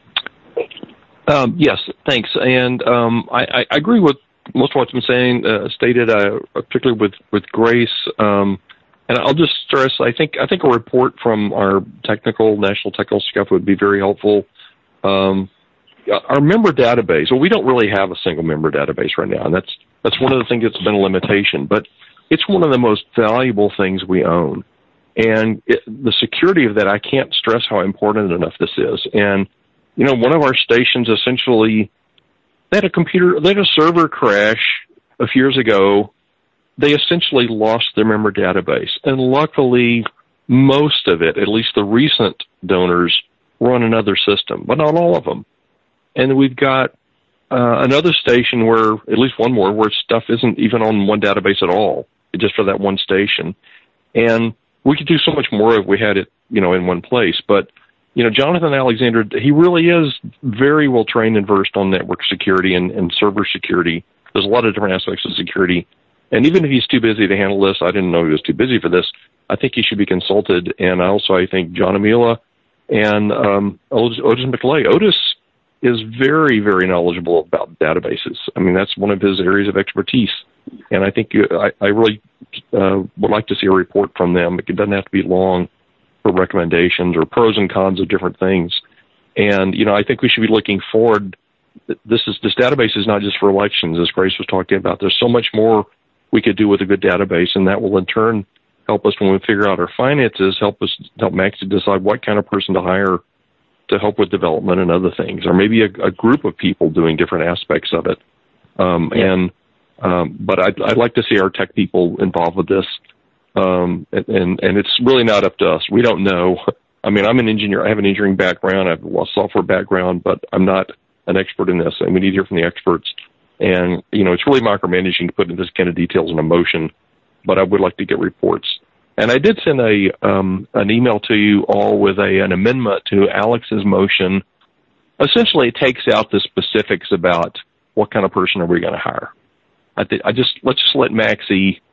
Um, yes, thanks. And um, I, I agree with most of what's been saying, uh, stated, uh, particularly with with Grace. Um, and I'll just stress, I think I think a report from our technical national technical staff would be very helpful. Um, our member database. Well, we don't really have a single member database right now, and that's that's one of the things that's been a limitation. But it's one of the most valuable things we own. And it, the security of that, I can't stress how important enough this is. And, you know, one of our stations essentially, they had a computer, they had a server crash a few years ago. They essentially lost their member database. And luckily, most of it, at least the recent donors, were on another system, but not all of them. And we've got uh, another station where, at least one more, where stuff isn't even on one database at all, just for that one station. And we could do so much more if we had it, you know, in one place. But, you know, Jonathan Alexander, he really is very well trained and versed on network security and, and server security. There's a lot of different aspects of security. And even if he's too busy to handle this, I didn't know he was too busy for this, I think he should be consulted. And also, I think John Amila and um, Otis, Otis McLay. Otis is very, very knowledgeable about databases. I mean, that's one of his areas of expertise. And I think you, I, I really uh, would like to see a report from them. It doesn't have to be long for recommendations or pros and cons of different things. And, you know, I think we should be looking forward. This is this database is not just for elections, as Grace was talking about. There's so much more we could do with a good database, and that will in turn help us when we figure out our finances, help us help Maxie decide what kind of person to hire to help with development and other things, or maybe a, a group of people doing different aspects of it. Um, yeah. And um, but I'd, I'd like to see our tech people involved with this, um, and and it's really not up to us. We don't know. I mean, I'm an engineer. I have an engineering background. I have a software background, but I'm not an expert in this, and we need to hear from the experts. And, you know, it's really micromanaging to put in this kind of details in a motion, but I would like to get reports. And I did send a um, an email to you all with a, an amendment to Alex's motion. Essentially, it takes out the specifics about what kind of person are we going to hire. I, th- I just let's just let Maxie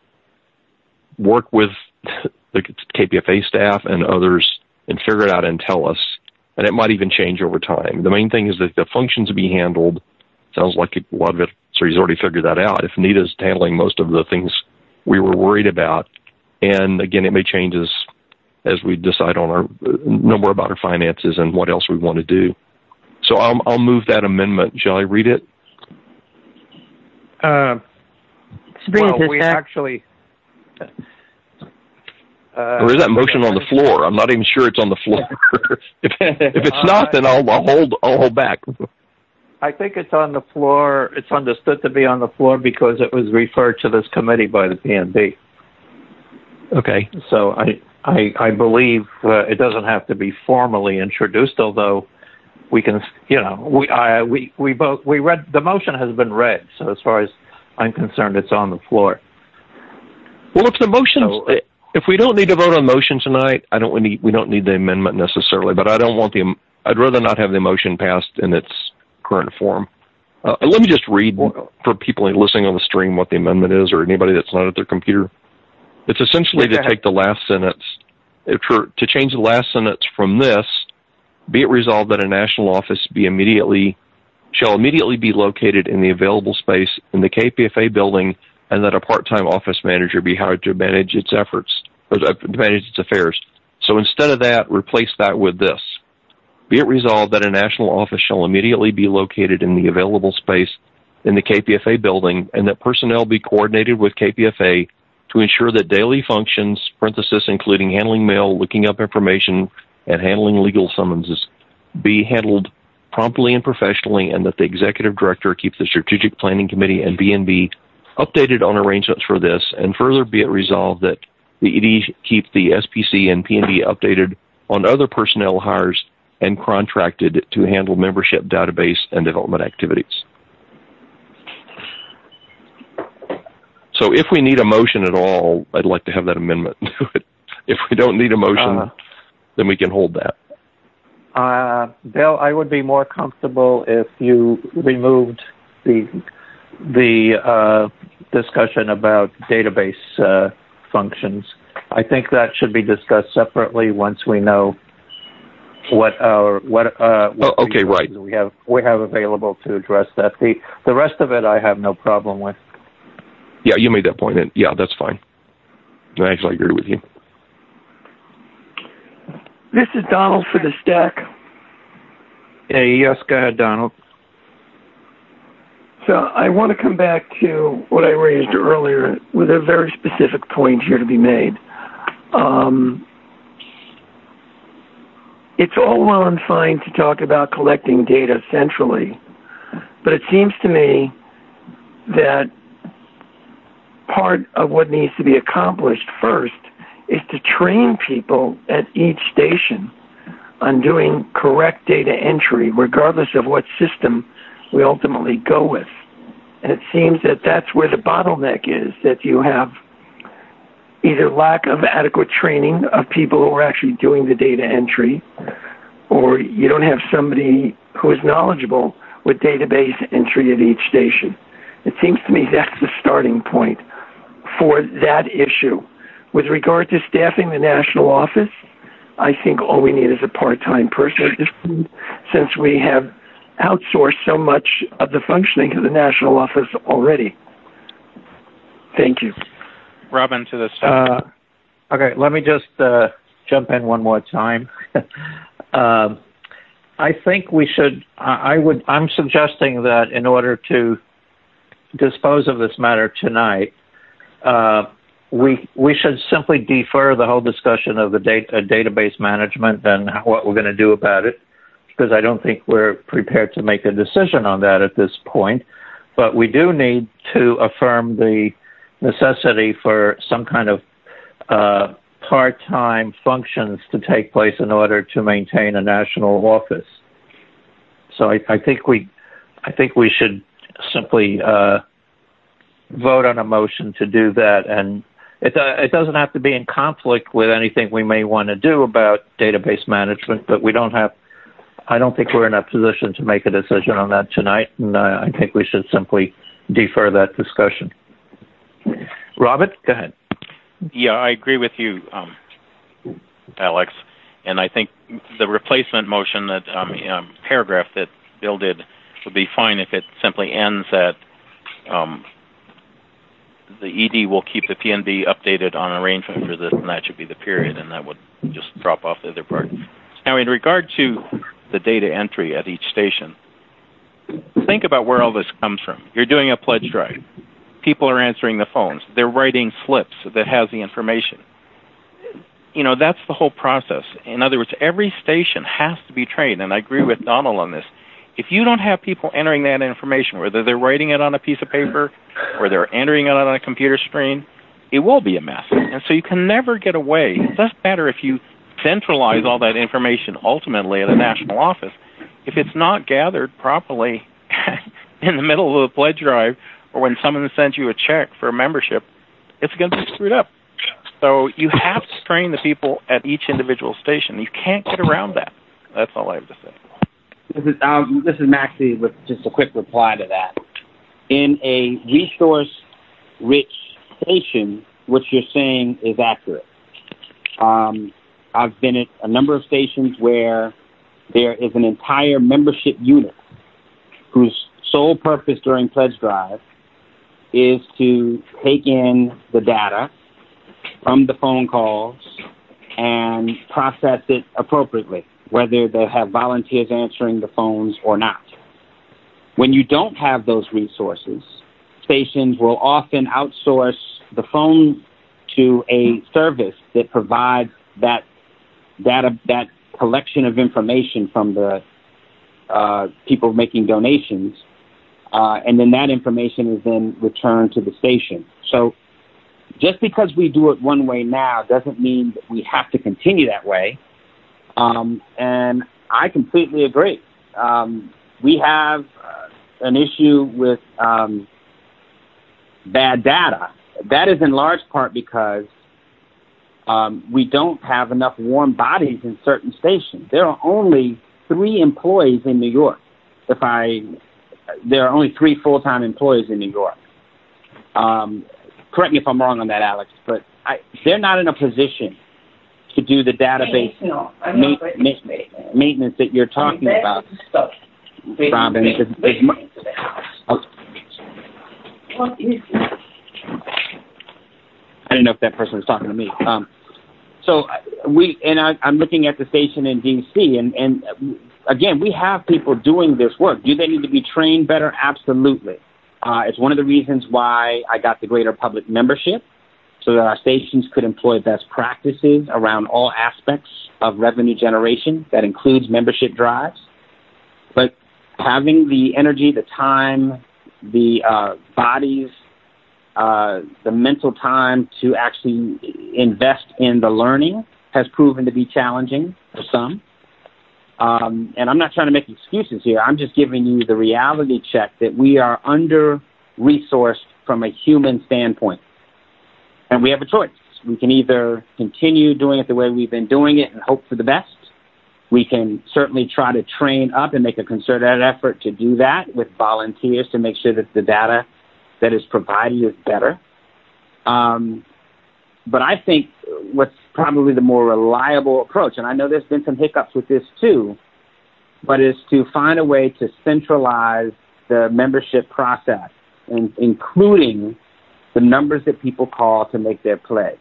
work with the K P F A staff and others and figure it out and tell us. And it might even change over time. The main thing is that the functions be handled. Sounds like a lot of it, so he's already figured that out. If Nita's handling most of the things we were worried about, and again, it may change as, as we decide on our, know more about our finances and what else we want to do. So I'll, I'll move that amendment. Shall I read it? Uh, well, we actually... Uh, or is that motion on the floor? I'm not even sure it's on the floor. if, if it's not, then I'll, I'll hold. I'll hold back. I think it's on the floor. It's understood to be on the floor because it was referred to this committee by the P N B. Okay. So I I, I believe uh, it doesn't have to be formally introduced, although we can, you know, we I, we we both we read the motion has been read. So as far as I'm concerned, it's on the floor. Well, if the motion. So, If we don't need to vote on motion tonight, I don't we need we don't need the amendment necessarily. But I don't want the I'd rather not have the motion passed in its current form. Uh, let me just read for people listening on the stream what the amendment is, or anybody that's not at their computer. It's essentially to take the last sentence to, to change the last sentence from this. Be it resolved that a national office be immediately shall immediately be located in the available space in the K P F A building, and that a part-time office manager be hired to manage its efforts, or to manage its affairs. So instead of that, replace that with this. be it resolved that a national office shall immediately be located in the available space in the K P F A building, and that personnel be coordinated with K P F A to ensure that daily functions, parenthesis, including handling mail, looking up information, and handling legal summonses, be handled promptly and professionally, and that the executive director keep the strategic planning committee and B and B updated on arrangements for this, and further be it resolved that the E D keep the S P C and P and B updated on other personnel hires and contracted to handle membership database and development activities. So if we need a motion at all, I'd like to have that amendment to it. If we don't need a motion, uh, then we can hold that. Uh, Bill, I would be more comfortable if you removed the the uh, discussion about database uh, functions. I think that should be discussed separately once we know what our what, uh, what oh, okay, right. we have we have available to address that. The the rest of it, I have no problem with. Yeah, you made that point, and yeah, that's fine. I actually agree with you. This is Donald for the stack. Hey, yes, go ahead, Donald. So I want to come back to what I raised earlier with a very specific point here to be made. Um, it's all well and fine to talk about collecting data centrally, but it seems to me that part of what needs to be accomplished first is to train people at each station on doing correct data entry, regardless of what system we ultimately go with. And it seems that that's where the bottleneck is, that you have either lack of adequate training of people who are actually doing the data entry, or you don't have somebody who is knowledgeable with database entry at each station. It seems to me that's the starting point for that issue. With regard to staffing the national office, I think all we need is a part-time person at this point, since we have outsourced so much of the functioning of the national office already. Thank you. Robin, to the uh, Okay, let me just uh, jump in one more time. uh, I think we should, I would, I'm suggesting that in order to dispose of this matter tonight, uh, we we should simply defer the whole discussion of the data, uh, database management and what we're going to do about it, because I don't think we're prepared to make a decision on that at this point. But we do need to affirm the necessity for some kind of uh, part-time functions to take place in order to maintain a national office. So I, I think we, I think we should simply uh, vote on a motion to do that, and it uh, it doesn't have to be in conflict with anything we may want to do about database management. But we don't have. I don't think we're in a position to make a decision on that tonight, and uh, I think we should simply defer that discussion. Robert, go ahead. Yeah, I agree with you, um, Alex, and I think the replacement motion, that um, um, paragraph that Bill did, would be fine if it simply ends at um, the E D will keep the P N B updated on arrangement for this, and that should be the period, and that would just drop off the other part. Now, in regard to the data entry at each station, think about where all this comes from. You're doing a pledge drive. People are answering the phones. They're writing slips that has the information. You know, that's the whole process. In other words, every station has to be trained, and I agree with Donald on this. If you don't have people entering that information, whether they're writing it on a piece of paper or they're entering it on a computer screen, it will be a mess. And so you can never get away. It doesn't matter if you centralize all that information ultimately at a national office. If it's not gathered properly in the middle of the pledge drive, or when someone sends you a check for a membership, it's going to be screwed up. So you have to train the people at each individual station. You can't get around that. That's all I have to say. This is, um, this is Maxie with just a quick reply to that. In a resource-rich station, what you're saying is accurate. Um, I've been at a number of stations where there is an entire membership unit whose sole purpose during pledge drive is to take in the data from the phone calls and process it appropriately. whether they have volunteers answering the phones or not. When you don't have those resources, stations will often outsource the phone to a service that provides that data, that collection of information from the uh, people making donations, uh, and then that information is then returned to the station. So just because we do it one way now doesn't mean that we have to continue that way. Um, and I completely agree. Um, we have uh, an issue with um, bad data. That is in large part because um, we don't have enough warm bodies in certain stations. There are only three employees in New York. If I, there are only three full-time employees in New York. Um, correct me if I'm wrong on that, Alex, but I, they're not in a position to do the database no, ma- ma- maintenance that you're talking I mean, about, Robin. Is, is, oh. What is it? I didn't know if that person was talking to me. Um, so we and I, I'm looking at the station in D C, and, and again, we have people doing this work. Do they need to be trained better? Absolutely. Uh, it's one of the reasons why I got the Greater Public membership, so that our stations could employ best practices around all aspects of revenue generation. That includes membership drives. But having the energy, the time, the uh, bodies, uh, the mental time to actually invest in the learning has proven to be challenging for some. Um, and I'm not trying to make excuses here. I'm just giving you the reality check that we are under-resourced from a human standpoint. And we have a choice. We can either continue doing it the way we've been doing it and hope for the best. We can certainly try to train up and make a concerted effort to do that with volunteers to make sure that the data that is provided is better. Um, but I think what's probably the more reliable approach, and I know there's been some hiccups with this too, but is to find a way to centralize the membership process, in, including the numbers that people call to make their pledge.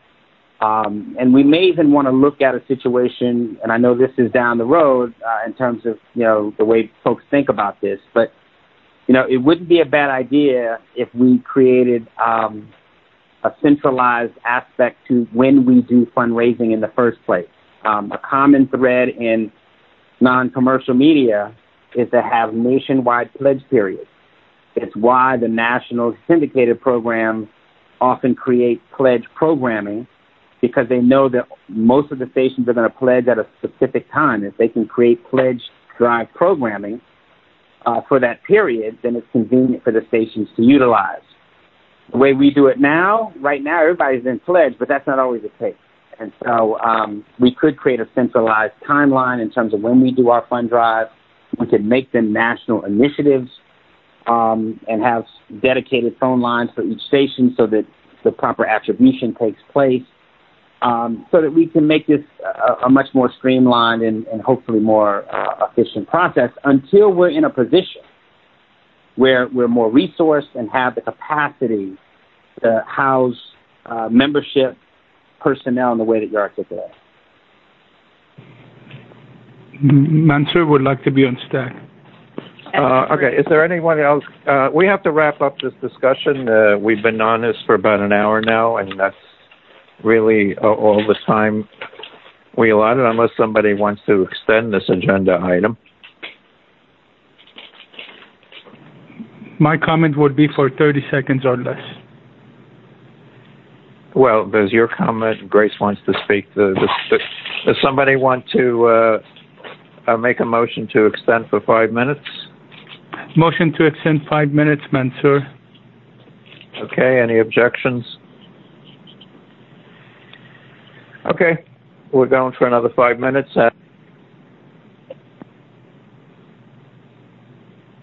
Um, and we may even want to look at a situation, and I know this is down the road uh, in terms of, you know, the way folks think about this, but, you know, it wouldn't be a bad idea if we created um, a centralized aspect to when we do fundraising in the first place. Um, a common thread in non-commercial media is to have nationwide pledge periods. It's why the national syndicated programs often create pledge programming, because they know that most of the stations are going to pledge at a specific time. If they can create pledge drive programming uh, for that period, then it's convenient for the stations to utilize. The way we do it now, right now, everybody's in pledge, but that's not always the case. And so um, we could create a centralized timeline in terms of when we do our fund drive. We could make them national initiatives um, and have dedicated phone lines for each station so that the proper attribution takes place, um, so that we can make this a, a much more streamlined and, and hopefully more uh, efficient process until we're in a position where we're more resourced and have the capacity to house uh, membership personnel in the way that you're articulating. Mansour would like to be on stack. Uh, okay, is there anyone else? Uh, we have to wrap up this discussion. Uh, we've been on this for about an hour now, and that's really uh, all the time we allotted, unless somebody wants to extend this agenda item. My comment would be for thirty seconds or less. Well, there's your comment. Grace wants to speak. The, the, the, does somebody want to uh, uh, make a motion to extend for five minutes? Motion to extend five minutes, Mansour. Okay, any objections? Okay, we're going for another five minutes.